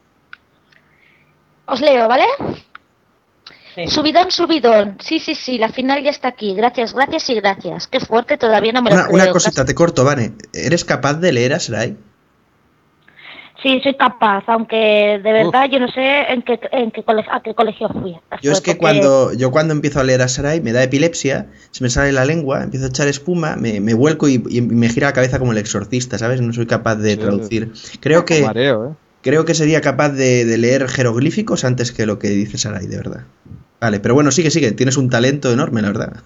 Os leo, ¿vale? Sí. Subidón. Sí, la final ya está aquí. Gracias y gracias. Qué fuerte, todavía no me lo creo. Una cosita, te corto, Vane. ¿Eres capaz de leer a Saray? Sí, soy capaz, aunque de verdad yo no sé a qué colegio fui. Yo es que cuando empiezo a leer a Saray me da epilepsia, se me sale la lengua, empiezo a echar espuma, me vuelco y me gira la cabeza como el exorcista, ¿sabes? No soy capaz de traducir. Creo que sería capaz de leer jeroglíficos antes que lo que dice Saray, de verdad. Vale, pero bueno, sigue, tienes un talento enorme, la verdad.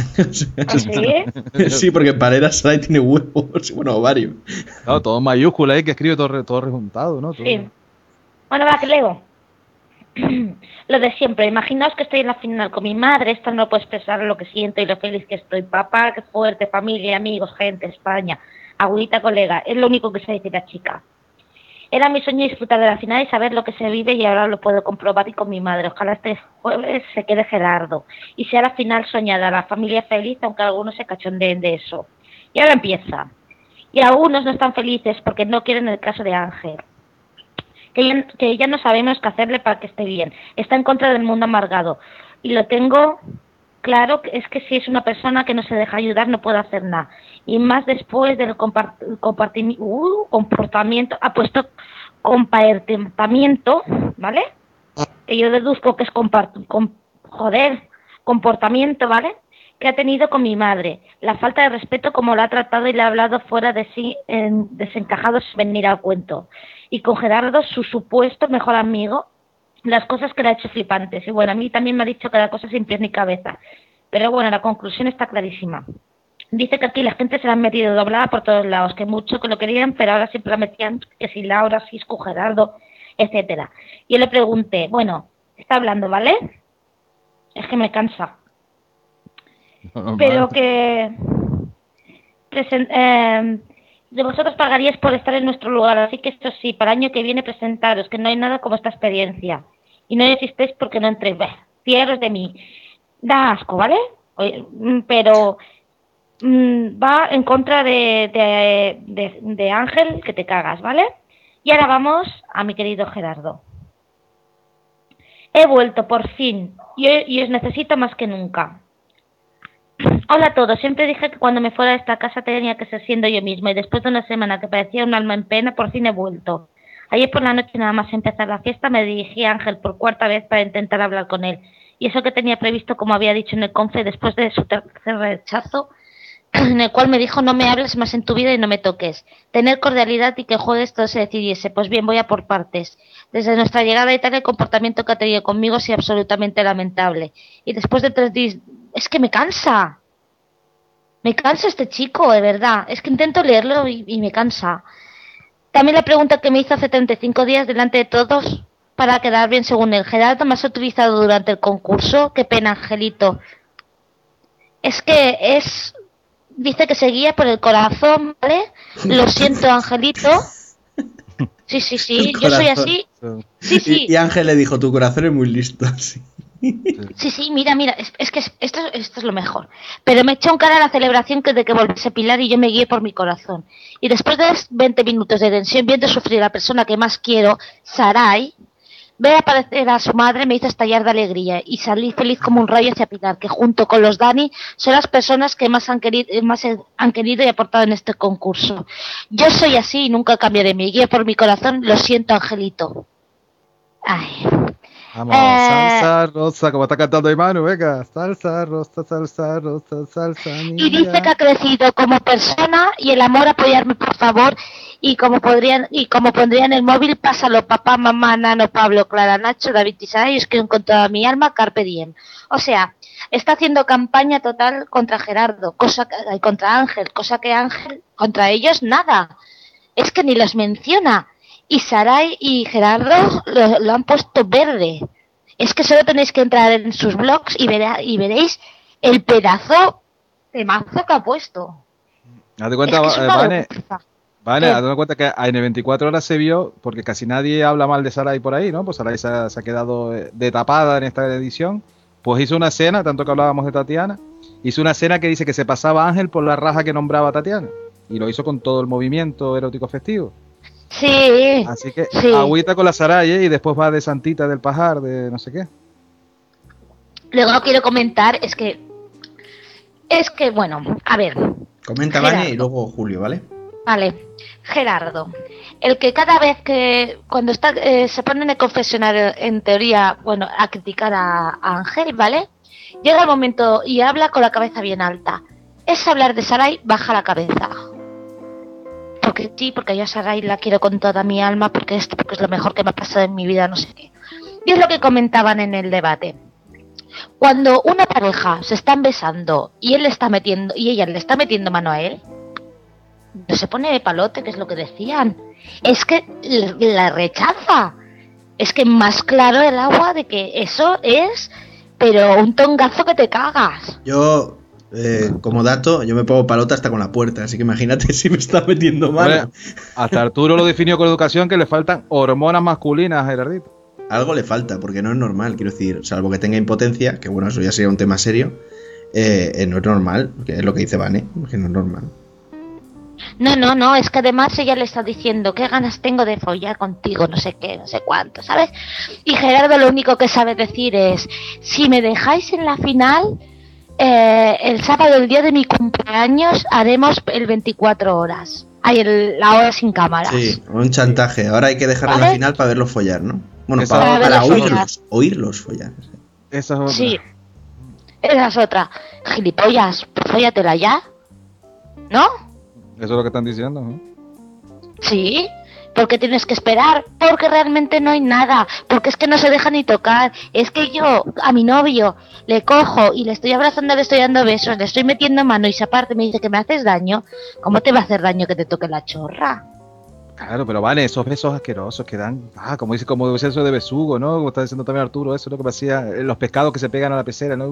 ¿Sí? Sí, porque para leer a Saray tiene huevos, bueno, ovarios. Claro, todo en mayúscula ahí, que escribe todo rejuntado, ¿no? Todo. Sí. Bueno, va, que leo. Lo de siempre, imaginaos que estoy en la final con mi madre, esto no puedo expresar lo que siento y lo feliz que estoy. Papá, qué fuerte, familia, amigos, gente, España, abuelita, colega, es lo único que sé decir a chica. Era mi sueño disfrutar de la final y saber lo que se vive, y ahora lo puedo comprobar y con mi madre. Ojalá este jueves se quede Gerardo y sea la final soñada, la familia feliz, aunque algunos se cachondeen de eso. Y ahora empieza. Y algunos no están felices porque no quieren el caso de Ángel. Que ya no sabemos qué hacerle para que esté bien. Está en contra del mundo amargado. Y lo tengo claro, es que si es una persona que no se deja ayudar no puede hacer nada. Y más después del comportamiento, ha puesto comportamiento, ¿vale? Que yo deduzco que es comportamiento, ¿vale? Que ha tenido con mi madre. La falta de respeto, como la ha tratado y le ha hablado fuera de sí, desencajados sin venir al cuento. Y con Gerardo, su supuesto mejor amigo, las cosas que le ha hecho flipantes. Y bueno, a mí también me ha dicho cada cosa sin pies ni cabeza. Pero bueno, la conclusión está clarísima. Dice que aquí la gente se la han metido doblada por todos lados, que mucho que lo querían, pero ahora siempre la metían, que si Laura, Cisco, Gerardo, etcétera. Yo le pregunté, bueno, está hablando, ¿vale? Es que me cansa. Pero que de vosotros pagaríais por estar en nuestro lugar, así que esto sí, para el año que viene presentaros, que no hay nada como esta experiencia. Y no existéis porque no entréis. Fieros de mí. Da asco, ¿vale? Pero va en contra de Ángel, que te cagas, ¿vale? Y ahora vamos a mi querido Gerardo. He vuelto por fin y os necesito más que nunca. Hola a todos, siempre dije que cuando me fuera de esta casa tenía que ser siendo yo misma y después de una semana que parecía un alma en pena, por fin he vuelto. Ayer por la noche nada más empezar la fiesta me dirigí a Ángel por cuarta vez para intentar hablar con él. Y eso que tenía previsto, como había dicho en el confe, después de su tercer rechazo, en el cual me dijo no me hables más en tu vida y no me toques. Tener cordialidad y que el jueves todo se decidiese. Pues bien, voy a por partes. Desde nuestra llegada a Italia el comportamiento que ha tenido conmigo ha sido absolutamente lamentable. Y después de 3 días... Es que me cansa. Me cansa este chico, de verdad. Es que intento leerlo y me cansa. También la pregunta que me hizo hace 35 días delante de todos para quedar bien según él. Gerardo, ¿me has utilizado durante el concurso? Qué pena, Angelito. Es que es... Dice que se guía por el corazón, ¿vale? Lo siento, Angelito. Sí, yo soy así. Sí. Y Ángel le dijo, tu corazón es muy listo, sí. Sí, mira, es que esto es lo mejor. Pero me echó un cara a la celebración de que volviese Pilar y yo me guié por mi corazón. Y después de 20 minutos de tensión, viendo sufrir a la persona que más quiero, Sarai, ver aparecer a su madre me hizo estallar de alegría y salí feliz como un rayo hacia Pilar, que junto con los Dani son las personas que más han querido y aportado en este concurso. Yo soy así y nunca cambiaré. Me guía por mi corazón, lo siento, Angelito. Ay... Vamos, salsa rosa, como está cantando Manu, venga, salsa rosa, niña. Y dice que ha crecido como persona y el amor, apoyarme por favor, y como pondría en el móvil, pásalo papá, mamá, Nano, Pablo, Clara, Nacho, David y Sara, y os quiero con toda mi alma, carpe diem. O sea, está haciendo campaña total contra Gerardo, contra Ángel, cosa que Ángel, contra ellos nada, es que ni los menciona. Y Sarai y Gerardo lo han puesto verde. Es que solo tenéis que entrar en sus blogs y veréis el pedazo de mazo que ha puesto. Haz de cuenta, Vane, haz de cuenta que en el 24 horas se vio, porque casi nadie habla mal de Sarai por ahí, ¿no? Pues Sarai se ha quedado de tapada en esta edición. Pues hizo una escena, tanto que hablábamos de Tatiana, hizo una escena que dice que se pasaba Ángel por la raja que nombraba a Tatiana. Y lo hizo con todo el movimiento erótico festivo. Sí. Así que agüita con la Saray, y después va de Santita del Pajar, de no sé qué. Luego quiero comentar, es que bueno, a ver. Comenta Vane y luego Julio, ¿vale? Vale, Gerardo. El que cada vez que cuando está se pone en el confesionario, en teoría, bueno, a criticar a Ángel, ¿vale? Llega el momento y habla con la cabeza bien alta. Es hablar de Saray, baja la cabeza. Porque sí, porque yo a Sarai la quiero con toda mi alma, porque es lo mejor que me ha pasado en mi vida, no sé qué. Y es lo que comentaban en el debate. Cuando una pareja se están besando y él le está metiendo y ella le está metiendo mano a él, no se pone de palote, que es lo que decían. Es que la rechaza. Es que más claro el agua de que eso es, pero un tongazo que te cagas. Yo... como dato, yo me pongo palota hasta con la puerta, así que imagínate si me está metiendo mal. Hasta Arturo lo definió con educación que le faltan hormonas masculinas a Gerardito. Algo le falta, porque no es normal, quiero decir, salvo que tenga impotencia, que bueno, eso ya sería un tema serio, no es normal, que es lo que dice Vane, que no es normal. No, es que además ella le está diciendo qué ganas tengo de follar contigo, no sé qué, no sé cuánto, ¿sabes? Y Gerardo lo único que sabe decir es, si me dejáis en la final... el sábado, el día de mi cumpleaños, haremos el 24 horas. La hora sin cámaras. Sí, un chantaje. Ahora hay que dejar en la final para verlos follar, ¿no? Bueno, para oírlos follar. Esa es otra. Sí, esa es otra. Gilipollas, pues fóllatela ya. ¿No? Eso es lo que están diciendo, ¿no? Sí. Porque tienes que esperar, porque realmente no hay nada, porque es que no se deja ni tocar. Es que yo a mi novio le cojo y le estoy abrazando, le estoy dando besos, le estoy metiendo mano y se aparte me dice que me haces daño. ¿Cómo te va a hacer daño que te toque la chorra? Claro, pero vale, esos besos asquerosos que dan, como dice eso de besugo, ¿no? Como está diciendo también Arturo, eso es lo que hacía los pescados que se pegan a la pecera, ¿no?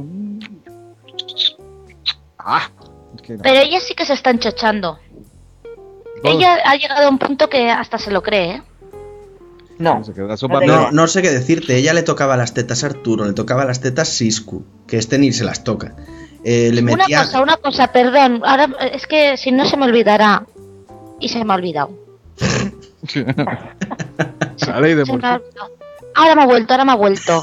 Es que no. Pero ellas sí que se están chochando. Ella ha llegado a un punto que hasta se lo cree, ¿eh? No. No sé qué decirte. Ella le tocaba las tetas a Arturo, le tocaba las tetas Sisku, que este ni se las toca. Le metía... Una cosa, perdón. Ahora es que si no se me olvidará. Y se me ha olvidado. La ley de Murphy. Ahora me ha vuelto.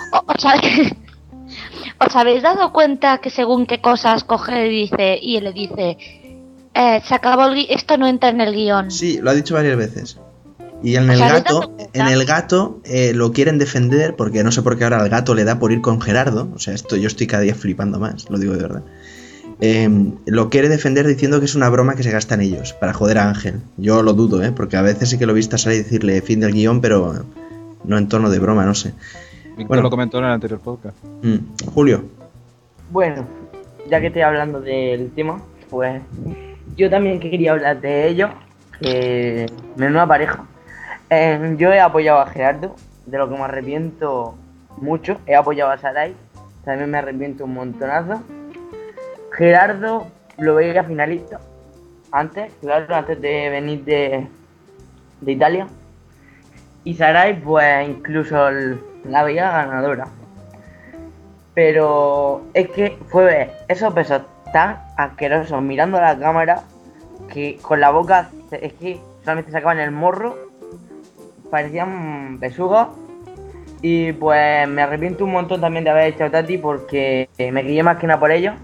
¿Os habéis dado cuenta que según qué cosas coge y le dice, se acabó esto no entra en el guión? Sí, lo ha dicho varias veces. Y en el gato lo quieren defender porque no sé por qué ahora al gato le da por ir con Gerardo. O sea, yo estoy cada día flipando más, lo digo de verdad. Lo quiere defender diciendo que es una broma que se gastan ellos para joder a Ángel. Yo lo dudo, porque a veces sí que lo he visto salir y decirle fin del guión, pero no en tono de broma, no sé. Bueno, lo comentó en el anterior podcast. Julio. Bueno, ya que estoy hablando del tema, pues yo también quería hablar de ello, que menuda pareja. Yo he apoyado a Gerardo, de lo que me arrepiento mucho. He apoyado a Sarai, también me arrepiento un montonazo. Gerardo lo veía finalista antes de venir de Italia. Y Sarai, pues incluso la veía ganadora. Pero es que fue ver esos besos tan asquerosos mirando a la cámara que con la boca, es que solamente sacaban el morro, parecían besugos. Y pues me arrepiento un montón también de haber echado Tati porque me guié más que nada por ellos.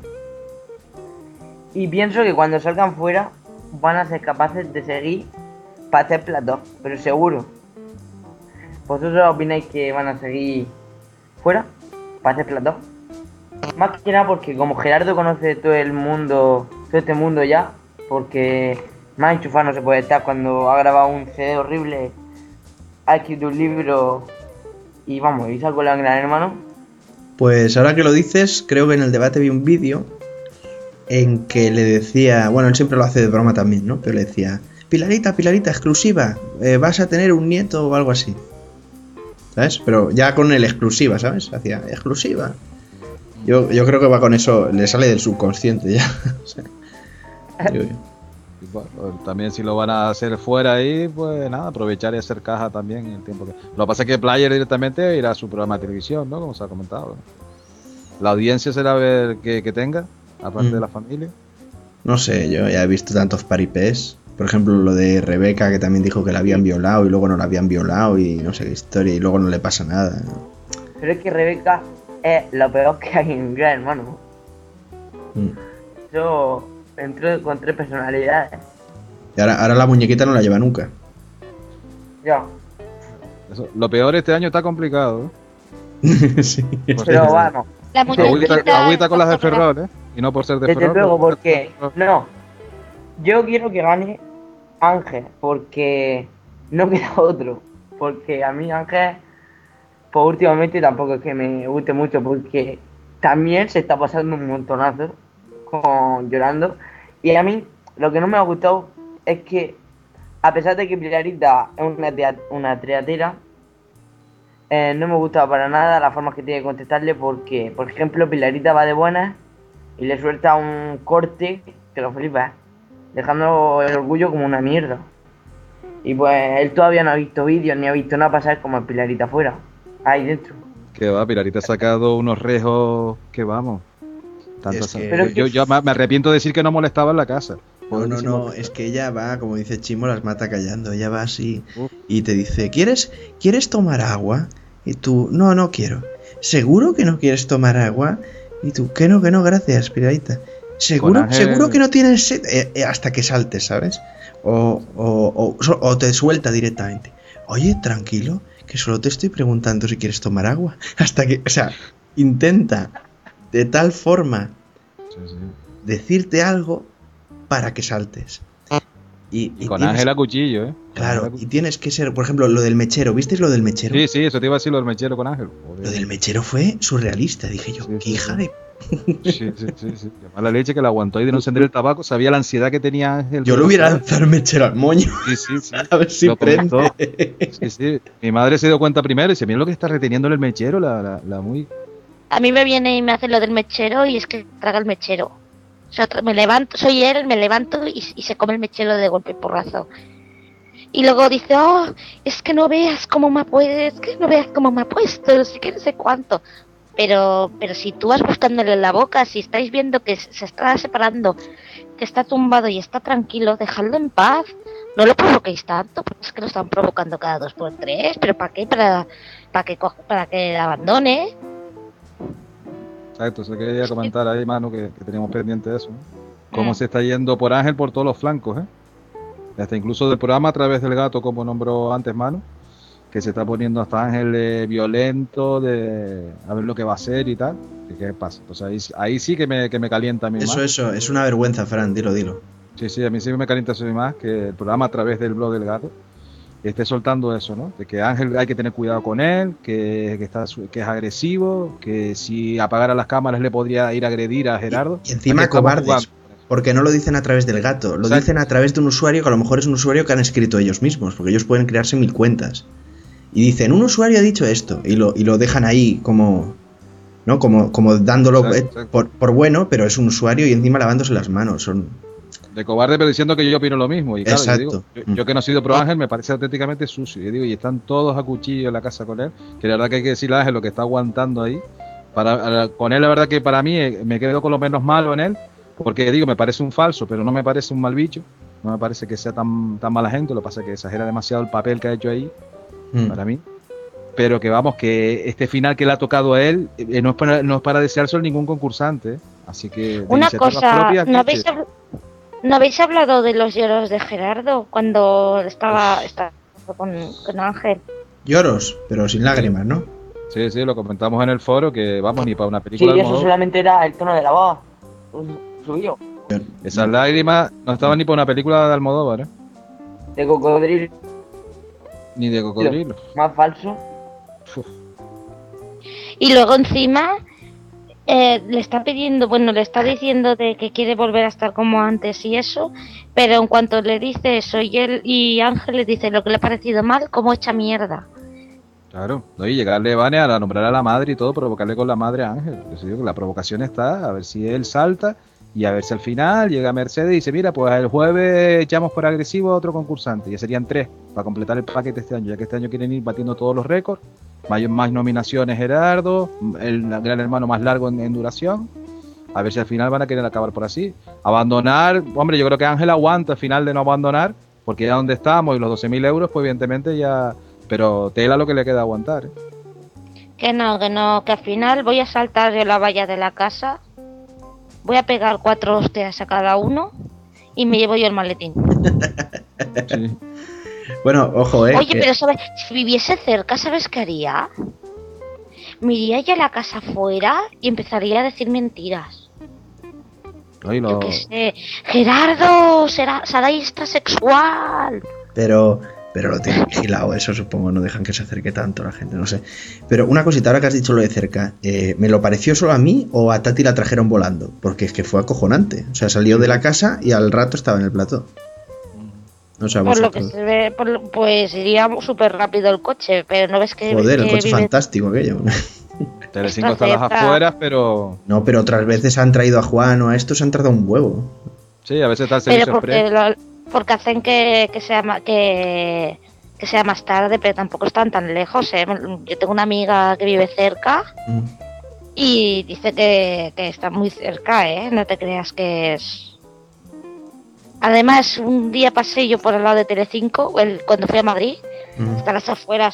Y pienso que cuando salgan fuera van a ser capaces de seguir para hacer plató, pero seguro. ¿Vosotros opináis que van a seguir fuera para hacer plató? Más que nada porque como Gerardo conoce todo el mundo, todo este mundo ya, porque más enchufado no se puede estar cuando ha grabado un CD horrible, ha escrito un libro y vamos, y salgo la Gran Hermano. Pues ahora que lo dices, creo que en el debate vi un vídeo en que le decía, bueno, él siempre lo hace de broma también, ¿no? Pero le decía, Pilarita, exclusiva, vas a tener un nieto o algo así. ¿Sabes? Pero ya con el exclusiva, ¿sabes? Hacía exclusiva. Yo creo que va con eso, le sale del subconsciente ya. O sea, digo yo. Bueno, también si lo van a hacer fuera ahí, pues nada, aprovechar y hacer caja también en el tiempo que... Lo que pasa es que Player directamente irá a su programa de televisión, ¿no? Como se ha comentado. La audiencia será ver que tenga, aparte de la familia. No sé, yo ya he visto tantos paripés. Por ejemplo, lo de Rebeca, que también dijo que la habían violado y luego no la habían violado y no sé qué historia, y luego no le pasa nada. Pero es que Rebeca es lo peor que hay en Gran Hermano. Yo entró con 3 personalidades. Y ahora la muñequita no la lleva nunca. Ya. Eso, lo peor este año está complicado, sí. Pero vamos. La muñequita... Agüita con las de Ferrol, Y no por ser de Ferrol. Desde luego, porque... No. Yo quiero que gane Ángel, porque no queda otro. Porque a mí Ángel, pues últimamente tampoco es que me guste mucho, porque también se está pasando un montonazo con llorando. Y a mí lo que no me ha gustado es que, a pesar de que Pilarita es una teatera, no me gusta para nada la forma que tiene de contestarle, porque, por ejemplo, Pilarita va de buenas y le suelta un corte que lo flipa, dejando el orgullo como una mierda. Y pues él todavía no ha visto vídeos ni ha visto nada pasar como el Pilarita afuera, ahí dentro. Que va, Pilarita ha sacado unos rejos que vamos. Pero yo me arrepiento de decir que no molestaba en la casa. No, es que ella va, como dice Chimo, las mata callando. Ella va así y te dice, ¿quieres tomar agua? Y tú, no quiero. ¿Seguro que no quieres tomar agua? Y tú, que no, gracias, Pilarita. ¿Seguro que no tienes sed? Hasta que saltes, ¿sabes? O te suelta directamente. Oye, tranquilo, que solo te estoy preguntando si quieres tomar agua. Hasta que, o sea, intenta de tal forma decirte algo para que saltes. Y con Ángel a cuchillo, Claro, y tienes que ser, por ejemplo, lo del mechero. ¿Visteis lo del mechero? Sí, eso te iba a decir, lo del mechero con Ángel. Joder. Lo del mechero fue surrealista, dije yo. ¡Qué hija de... Sí. La leche que la aguantó y de no encender el tabaco, sabía la ansiedad que tenía Ángel. Yo lo hubiera lanzado el mechero al moño. Sí. A ver si prende. Sí. Mi madre se dio cuenta primero y dice, mira lo que está reteniendo el mechero, la muy... A mí me viene y me hace lo del mechero y es que traga el mechero. O sea, me levanto y se come el mechero de golpe y porrazo. Y luego dice, es que no veas cómo me ha puesto, no sé qué, no sé cuánto. Pero si tú vas buscándole en la boca, si estáis viendo que se está separando, que está tumbado y está tranquilo, dejadlo en paz. no lo provoquéis tanto, porque es que lo están provocando cada 2x3, pero ¿para qué? Para que abandone. Exacto, eso quería comentar ahí, Manu, que teníamos pendiente de eso, ¿no? Cómo se está yendo por Ángel por todos los flancos, hasta incluso del programa A Través del Gato, como nombró antes Manu, que se está poniendo hasta Ángel violento, de a ver lo que va a hacer y tal. ¿Y qué pasa? Pues ahí sí que me calienta a mí más. Eso, es una vergüenza, Fran, dilo. Sí, a mí sí me calienta eso y más, que el programa A Través del Blog del Gato esté soltando eso, ¿no? De que Ángel hay que tener cuidado con él, que es agresivo, que si apagara las cámaras le podría ir a agredir a Gerardo. Y encima cobardes, porque no lo dicen a través del gato, lo dicen a través de un usuario que a lo mejor es un usuario que han escrito ellos mismos, porque ellos pueden crearse 1000 cuentas. Y dicen, un usuario ha dicho esto, y lo dejan ahí como, ¿no? Como dándolo por bueno, pero es un usuario y encima lavándose las manos. Son de cobarde, pero diciendo que yo opino lo mismo. Y claro, exacto. Yo que no he sido pro Ángel, me parece auténticamente sucio. Yo digo, y están todos a cuchillo en la casa con él, que la verdad que hay que decirle a Ángel lo que está aguantando ahí. Con él, la verdad que para mí me quedo con lo menos malo en él, porque digo, me parece un falso, pero no me parece un mal bicho. No me parece que sea tan mala gente, lo que pasa es que exagera demasiado el papel que ha hecho ahí, para mí. Pero que vamos, que este final que le ha tocado a él no es para deseárselo a ningún concursante. Así que... Una cosa, ¿no habéis hablado de los lloros de Gerardo cuando estaba con Ángel? Lloros, pero sin lágrimas, ¿no? Sí, lo comentamos en el foro, que vamos, ni para una película. Sí, eso solamente era el tono de la voz suyo. Esas lágrimas no estaban ni para una película de Almodóvar, De cocodrilo. Ni de cocodrilo. Más falso. Uf. Y luego encima le está diciendo de que quiere volver a estar como antes y eso, pero en cuanto le dice eso y Ángel le dice lo que le ha parecido mal, como hecha mierda. Claro, ¿no? Y llegarle, Vane, a nombrar a la madre y todo, provocarle con la madre a Ángel. Yo digo que la provocación está, a ver si él salta y a ver si al final llega Mercedes y dice, mira, pues el jueves echamos por agresivo a otro concursante. Ya serían 3 para completar el paquete este año, ya que este año quieren ir batiendo todos los récords. Más nominaciones Gerardo, el gran hermano más largo en duración. A ver si al final van a querer acabar por así. Abandonar, hombre, yo creo que Ángel aguanta al final de no abandonar, porque ya donde estamos y los 12.000 euros, pues evidentemente ya... Pero tela lo que le queda aguantar. Que no, que al final voy a saltar de la valla de la casa, voy a pegar 4 hostias a cada uno y me llevo yo el maletín. Sí. Bueno, ojo, Oye, pero ¿sabes? Si viviese cerca, ¿sabes qué haría? Me iría ya a la casa afuera y empezaría a decir mentiras. Yo qué sé, Gerardo, será sadaísta sexual. Pero lo tienen vigilado, eso supongo, no dejan que se acerque tanto la gente, no sé. Pero una cosita, ahora que has dicho lo de cerca, ¿me lo pareció solo a mí o a Tati la trajeron volando? Porque es que fue acojonante. O sea, salió de la casa y al rato estaba en el plató. O sea, por lo que se ve, pues iría súper rápido el coche, pero no ves que... Joder, el coche fantástico aquello. Telecinco está a las afueras, pero... No, pero otras veces han traído a Juan o a estos, han tardado un huevo. Sí, a veces está el servicio express. Porque hacen que sea más tarde, pero tampoco están tan lejos, ¿eh? Yo tengo una amiga que vive cerca y dice que está muy cerca, ¿eh? No te creas que es... Además, un día pasé yo por el lado de Telecinco, cuando fui a Madrid, está a las afueras,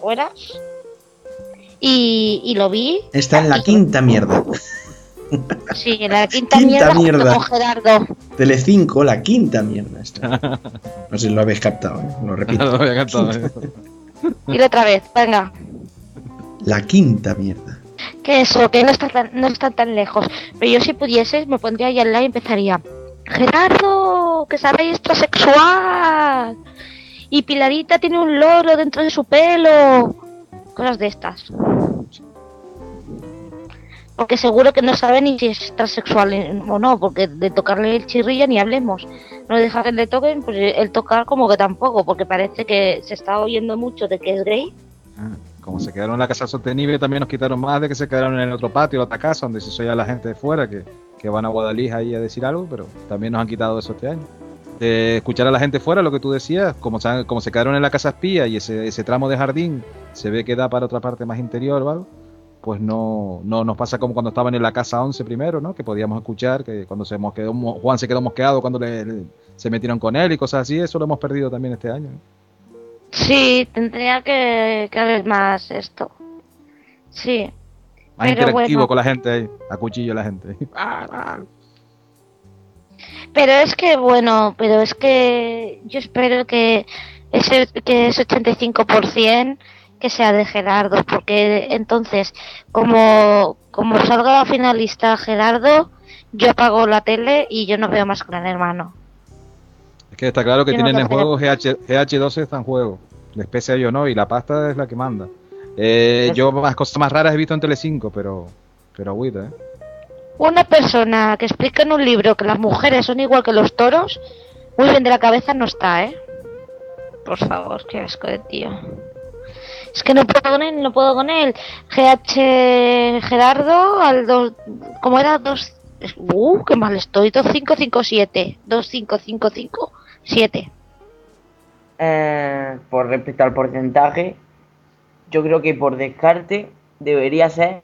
y lo vi. Está en la quinta mierda. Sí, en la quinta mierda con Gerardo. Telecinco, la quinta mierda está. No sé si lo habéis captado, lo repito. No lo había captado. Y otra vez, venga. La quinta mierda. Que eso, que no está tan lejos. Pero yo si pudiese, me pondría ahí al lado y empezaría: Gerardo, que sabéis esto sexual. Y Pilarita tiene un loro dentro de su pelo. Cosas de estas. Porque seguro que no sabe ni si es transexual o no, porque de tocarle el chirrillo ni hablemos. No deja que le toquen, pues el tocar como que tampoco, porque parece que se está oyendo mucho de que es gay. Como se quedaron en la casa sostenible, también nos quitaron más de que se quedaron en el otro patio, la otra casa, donde se oye a la gente de fuera que van a Guadalix ahí a decir algo, pero también nos han quitado eso este año. De escuchar a la gente fuera, lo que tú decías, como se quedaron en la casa espía y ese tramo de jardín se ve que da para otra parte más interior o algo, pues no nos pasa como cuando estaban en la casa 11 primero, ¿no? Que podíamos escuchar, que cuando Juan se quedó mosqueado cuando se metieron con él y cosas así, eso lo hemos perdido también este año, ¿no? Sí, tendría que haber más esto. Sí. Más interactivo con la gente ahí, a cuchillo la gente. Pero es que yo espero que ese 85% que sea de Gerardo, porque entonces como salga la finalista Gerardo, yo apago la tele y yo no veo más Gran Hermano. Es que está claro que tienen en juego GH12 está en juego, les a ellos no, y la pasta es la que manda. Yo más cosas más raras he visto en Telecinco, pero agüita, Una persona que explica en un libro que las mujeres son igual que los toros, muy bien de la cabeza no está, Por favor, qué asco de tío. Es que no puedo con él. GH Gerardo al 2, ¿cómo era? 2, qué mal estoy. 2557. 25557. Por respecto al porcentaje, yo creo que por descarte debería ser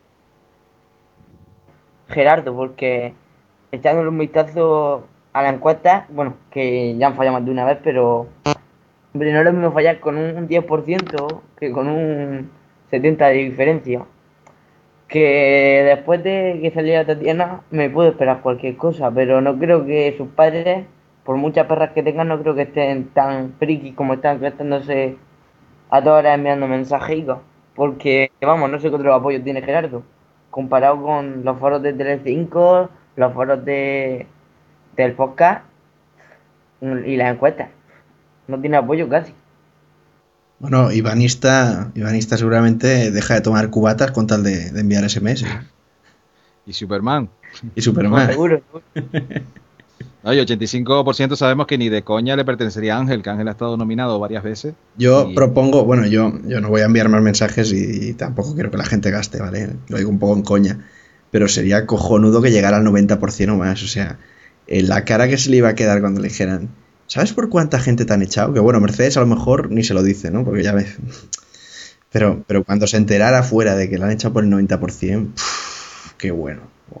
Gerardo, porque echándole un vistazo a la encuesta, bueno, que ya han fallado más de una vez, pero hombre, no es lo mismo fallar con un 10% que con un 70% de diferencia. Que después de que saliera Tatiana me puedo esperar cualquier cosa, pero no creo que sus padres, por muchas perras que tengan, no creo que estén tan frikis como están gastándose a todas horas enviando mensajitos. Porque, vamos, no sé qué otro apoyo tiene Gerardo, comparado con los foros de Telecinco, los foros del podcast y las encuestas. No tiene apoyo casi. Bueno, Ivanista seguramente deja de tomar cubatas con tal de enviar SMS. Y Superman. Seguro. Oye, 85% sabemos que ni de coña le pertenecería a Ángel, que Ángel ha estado nominado varias veces. Yo propongo, bueno, yo no voy a enviar más mensajes y tampoco quiero que la gente gaste, ¿vale? Lo digo un poco en coña. Pero sería cojonudo que llegara al 90% o más. O sea, la cara que se le iba a quedar cuando le dijeran, ¿sabes por cuánta gente te han echado? Que bueno, Mercedes a lo mejor ni se lo dice, ¿no? Porque ya ves. Pero cuando se enterara fuera de que le han echado por el 90%, qué bueno.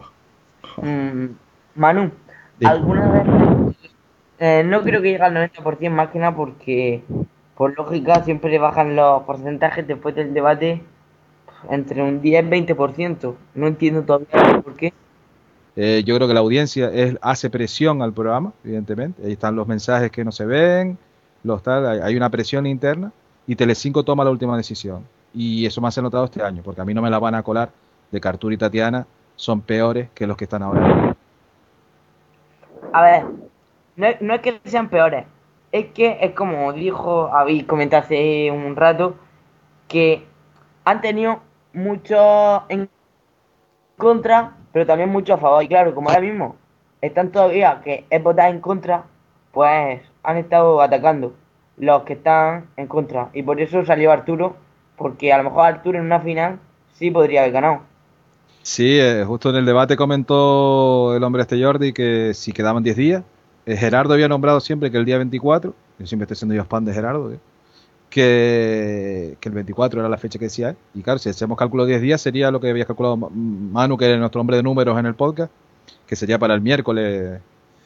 Manu, ¿alguna vez? No creo que llegue al 90%, más que nada porque, por lógica, siempre bajan los porcentajes después del debate entre un 10 y 20%. No entiendo todavía por qué. Yo creo que la audiencia hace presión al programa, evidentemente. Ahí están los mensajes que no se ven, hay una presión interna y Telecinco toma la última decisión. Y eso me ha notado este año, porque a mí no me la van a colar de que Arturo y Tatiana son peores que los que están ahora. A ver, no es que sean peores, es que es como habéis comentado hace un rato, que han tenido mucho en contra, pero también mucho a favor. Y claro, como ahora mismo están todavía que es votar en contra, pues han estado atacando los que están en contra. Y por eso salió Arturo, porque a lo mejor Arturo en una final sí podría haber ganado. Sí, justo en el debate comentó el hombre Jordi que si quedaban 10 días, Gerardo había nombrado siempre que el día 24, yo siempre estoy siendo yo fan de Gerardo, que el 24 era la fecha que decía él. Y claro, si hacemos cálculo de 10 días sería lo que había calculado Manu, que es nuestro hombre de números en el podcast, que sería para el miércoles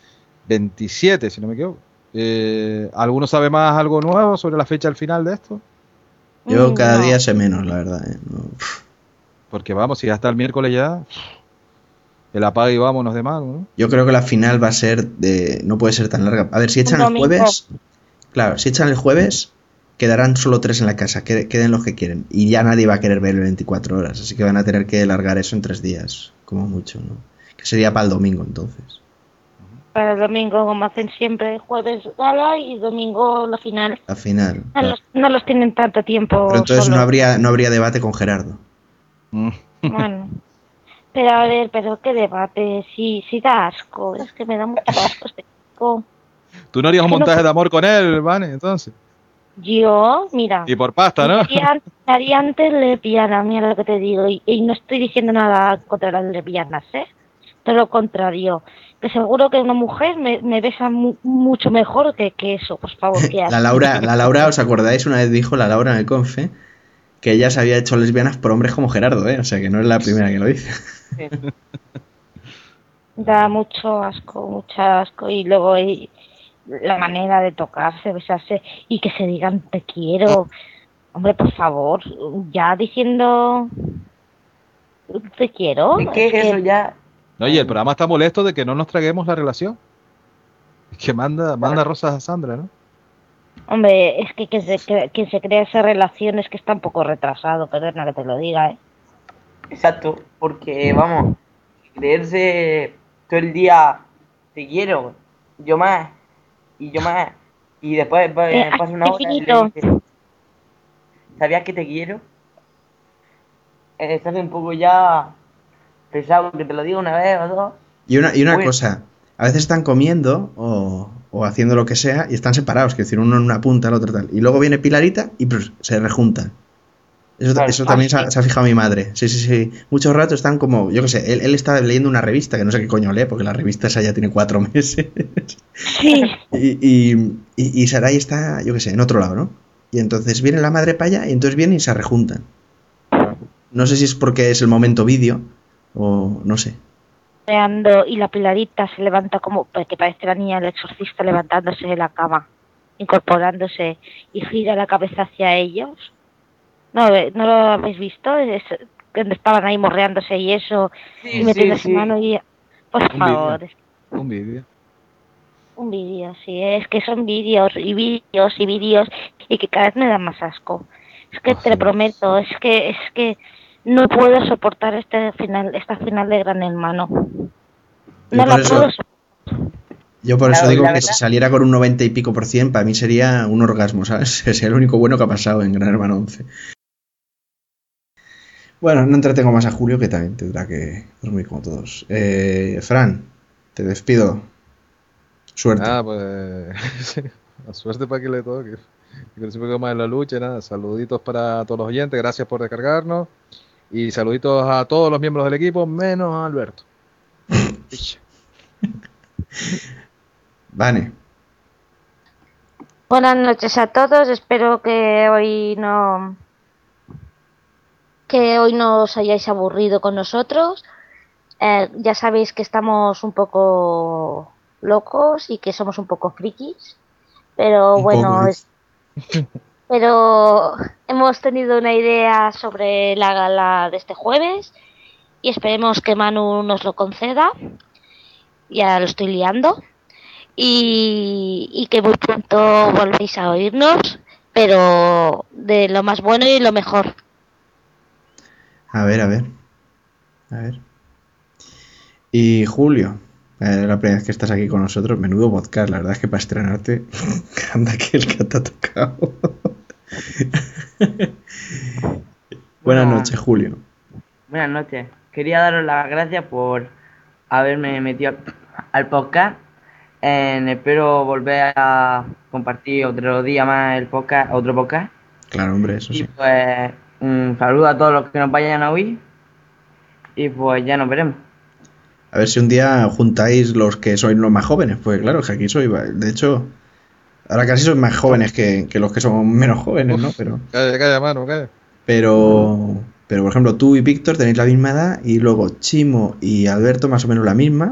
27, si no me equivoco. ¿Alguno sabe más algo nuevo sobre la fecha al final de esto? Yo cada día sé menos, la verdad. No. Porque vamos, si hasta el miércoles ya el apague y vámonos de Manu, ¿no? Yo creo que la final va a ser no puede ser tan larga. A ver, si echan el jueves, claro, si echan el jueves, quedarán solo 3 en la casa, queden los que quieren. Y ya nadie va a querer ver el 24 horas, así que van a tener que largar eso en 3 días, como mucho, ¿no? Que sería para el domingo, entonces. Para el domingo, como hacen siempre, jueves gala y domingo la final. La final. No los tienen tanto tiempo. Pero entonces no habría debate con Gerardo. Bueno. Pero a ver, ¿qué debate? Sí da asco, es que me da mucho asco este chico. ¿Tú no harías un montaje de amor con él, Vane, entonces? Yo, mira. Y por pasta, ¿no? Haría antes lesbiana, mira lo que te digo. Y no estoy diciendo nada contra las lesbianas, Todo lo contrario. Que seguro que una mujer me besa mucho mejor que eso, por favor. La Laura, ¿os acordáis? Una vez dijo la Laura en el Confe que ella se había hecho lesbianas por hombres como Gerardo, ¿eh? O sea que no es la primera que lo dice. Sí. Da mucho asco. Y luego la manera de tocarse, besarse y que se digan te quiero. Hombre, por favor, ya diciendo te quiero. Es que eso ya... No, y el programa está molesto de que no nos traguemos la relación. Es que manda rosas a Sandra, ¿no? Hombre, es que quien se crea esa relación es que está un poco retrasado, perdona que te lo diga, ¿eh? Exacto, porque vamos, creerse todo el día te quiero, yo más, y después pasa una hora y le dices, ¿sabías que te quiero? Estás un poco ya pesado, que te lo digo una vez o dos. Y una cosa, a veces están comiendo o haciendo lo que sea y están separados, que decir, uno en una punta, el otro tal. Y luego viene Pilarita y pues, se rejuntan. Eso también se ha fijado mi madre. Sí. Muchos ratos están como, yo qué sé, él está leyendo una revista, que no sé qué coño lee, porque la revista esa ya tiene 4 meses. Sí. Y Sarai está, yo qué sé, en otro lado, ¿no? Y entonces viene la madre para allá y entonces vienen y se rejuntan. No sé si es porque es el momento vídeo o no sé. Y la Pilarita se levanta como que parece la niña del exorcista levantándose de la cama, incorporándose y gira la cabeza hacia ellos. ¿No lo habéis visto? Cuando estaban ahí morreándose y eso, y metiendo su mano y... Por favor. Un vídeo. Un vídeo, sí, es que son vídeos y que cada vez me dan más asco. Es que te lo prometo, es que no puedo soportar esta final de Gran Hermano. No la puedo soportar. Yo por eso digo que si saliera con un 90 y pico %, para mí sería un orgasmo, ¿sabes? Es el único bueno que ha pasado en Gran Hermano 11. Bueno, no entretengo más a Julio, que también tendrá que dormir como todos. Fran, te despido. Suerte. Pues suerte para que le toque. Que se ponga más en la lucha. Nada, saluditos para todos los oyentes, gracias por descargarnos. Y saluditos a todos los miembros del equipo, menos a Alberto. Vane. Buenas noches a todos, espero que hoy no os hayáis aburrido con nosotros. Ya sabéis que estamos un poco locos y que somos un poco frikis, pero pero hemos tenido una idea sobre la gala de este jueves y esperemos que Manu nos lo conceda. Ya lo estoy liando. Y que muy pronto volvéis a oírnos, pero de lo más bueno y lo mejor. A ver. Y Julio, la primera vez que estás aquí con nosotros, menudo podcast, la verdad es que para estrenarte, anda que el que te ha tocado. Buenas noches, Julio. Buenas noches. Quería daros las gracias por haberme metido al podcast. Espero volver a compartir otro día más otro podcast. Claro, hombre, eso sí. Y pues un saludo a todos los que nos vayan a oír. Y pues ya nos veremos. A ver si un día juntáis los que sois los más jóvenes. Pues claro, que aquí soy, de hecho, ahora casi sois más jóvenes que los que son menos jóvenes, ¿no? Pero Calla, mano, calla. Pero por ejemplo, tú y Víctor tenéis la misma edad y luego Chimo y Alberto más o menos la misma.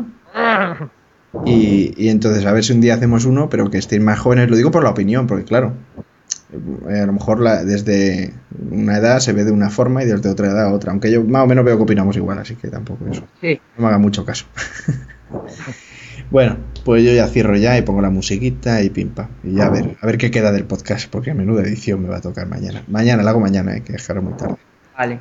Y entonces a ver si un día hacemos uno, pero que estéis más jóvenes. Lo digo por la opinión, porque claro, a lo mejor desde una edad se ve de una forma y desde otra edad otra. Aunque yo más o menos veo que opinamos igual, así que tampoco eso. Sí. No me haga mucho caso. Bueno, pues yo ya cierro ya y pongo la musiquita y pimpa. Y ya a ver qué queda del podcast, porque a menuda edición me va a tocar mañana. Mañana, la hago mañana, que dejarlo muy tarde. Vale.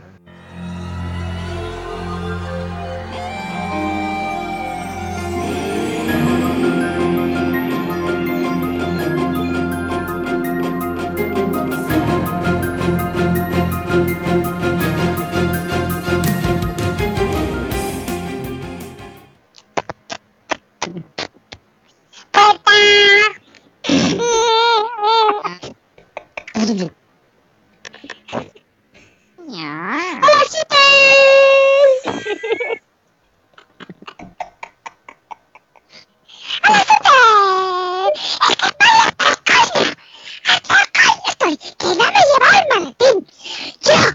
Que no me lleva el maletín. Yo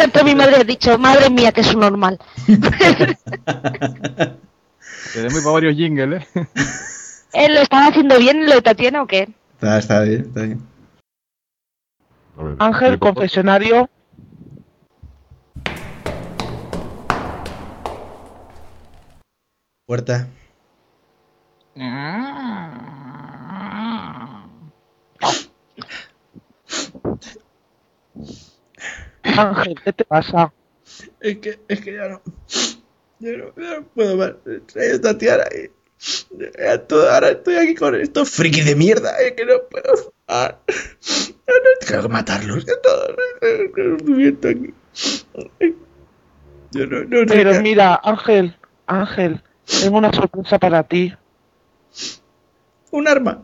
tanto mi madre ha dicho, madre mía, que es un normal. Tenés muy para varios jingles, ¿eh? ¿Lo estaba haciendo bien lo de Tatiana o qué? Está bien, está bien. Ver, Ángel, confesionario. Puerta. Ángel, ¿qué te pasa? Es que ya no. Ya no puedo más. Tatiana. Ahora estoy aquí con estos frikis de mierda. Es que no puedo. Tengo que matarlos. Que todos. Aquí. Yo no sé. Pero mira, Ángel, tengo una sorpresa para ti. ¿Un arma?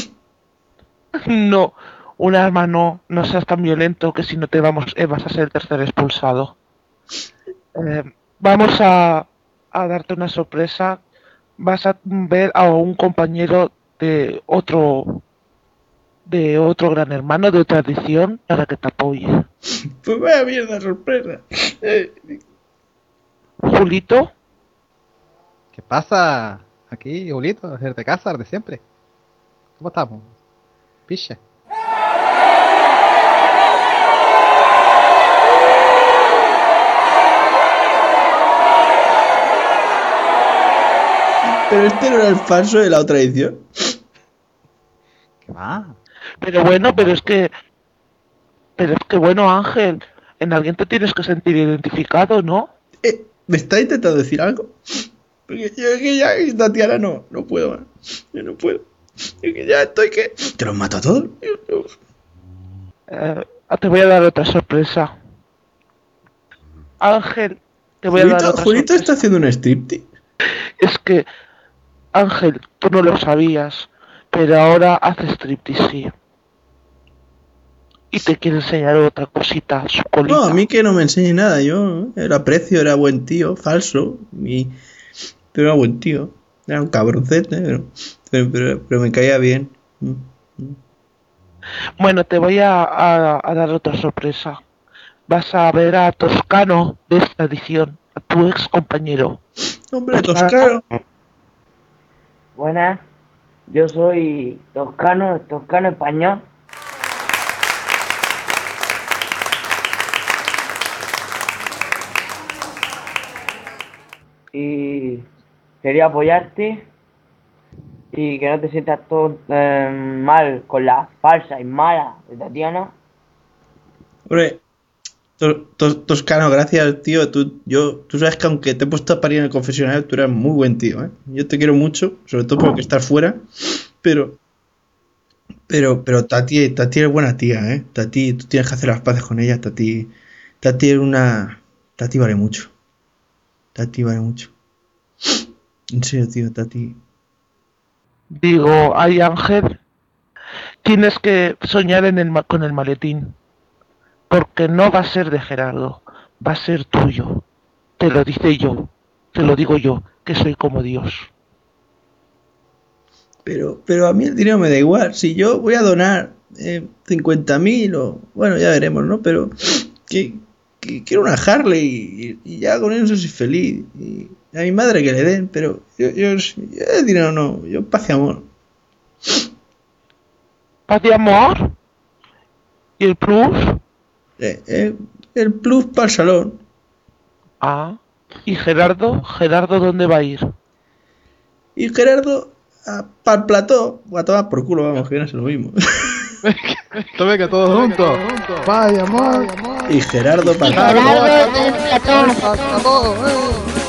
No, un arma no seas tan violento que si no te vas a ser el tercer expulsado. Vamos a darte una sorpresa. Vas a ver a un compañero de otro gran hermano de otra edición para que te apoye. Pues vaya mierda sorpresa. Julito. ¿Qué pasa? Aquí, Julito, desde casa, de siempre. ¿Cómo estamos? Piche. Pero este no era el falso de la otra edición. ¿Qué va? Pero es que bueno, Ángel, en alguien te tienes que sentir identificado, ¿no? ¿Me está intentando decir algo? Porque yo es que ya Tatiana no puedo más. Yo no puedo. Es que ya estoy que... Te los mato a todos. Te voy a dar otra sorpresa. Ángel, te voy a dar otra sorpresa. ¿Julito está haciendo un striptease? Es que, Ángel, tú no lo sabías, pero ahora hace striptease, sí. Y te quiere enseñar otra cosita, su colita. No, a mí que no me enseñe nada. Yo era aprecio, era buen tío, falso. Pero era buen tío. Era un cabroncete, pero me caía bien. Bueno, te voy a dar otra sorpresa. Vas a ver a Toscano de esta edición, a tu ex compañero. Hombre, Toscano. Buenas, yo soy Toscano español. Y quería apoyarte y que no te sientas todo mal con la falsa y mala de Tatiana. Hombre, Toscano, gracias, tío. Tú sabes que aunque te he puesto a parir en el confesionario, tú eres muy buen tío, ¿eh? Yo te quiero mucho, sobre todo porque estás fuera, pero Tati es buena tía, ¿eh? Tati, tú tienes que hacer las paces con ella. Tati es una... Tati vale mucho. Tati vale mucho. En serio, tío, Tati. Digo, ay, Ángel, tienes que soñar con el maletín. Porque no va a ser de Gerardo, va a ser tuyo. Te lo digo yo, que soy como Dios. Pero a mí el dinero me da igual. Si yo voy a donar 50.000 o... Bueno, ya veremos, ¿no? Pero que quiero una Harley y ya con eso soy feliz. Y a mi madre que le den, pero yo el dinero no. Yo paz y amor. ¿Paz y amor? ¿Y el plus? El plus para el salón. Ah, ¿y Gerardo? ¿Gerardo dónde va a ir? Y Gerardo para el plató. Va a tomar por culo, vamos, que no es lo mismo. Venga, todos juntos. Vaya, amor. Y Gerardo para el Gerardo, el platón.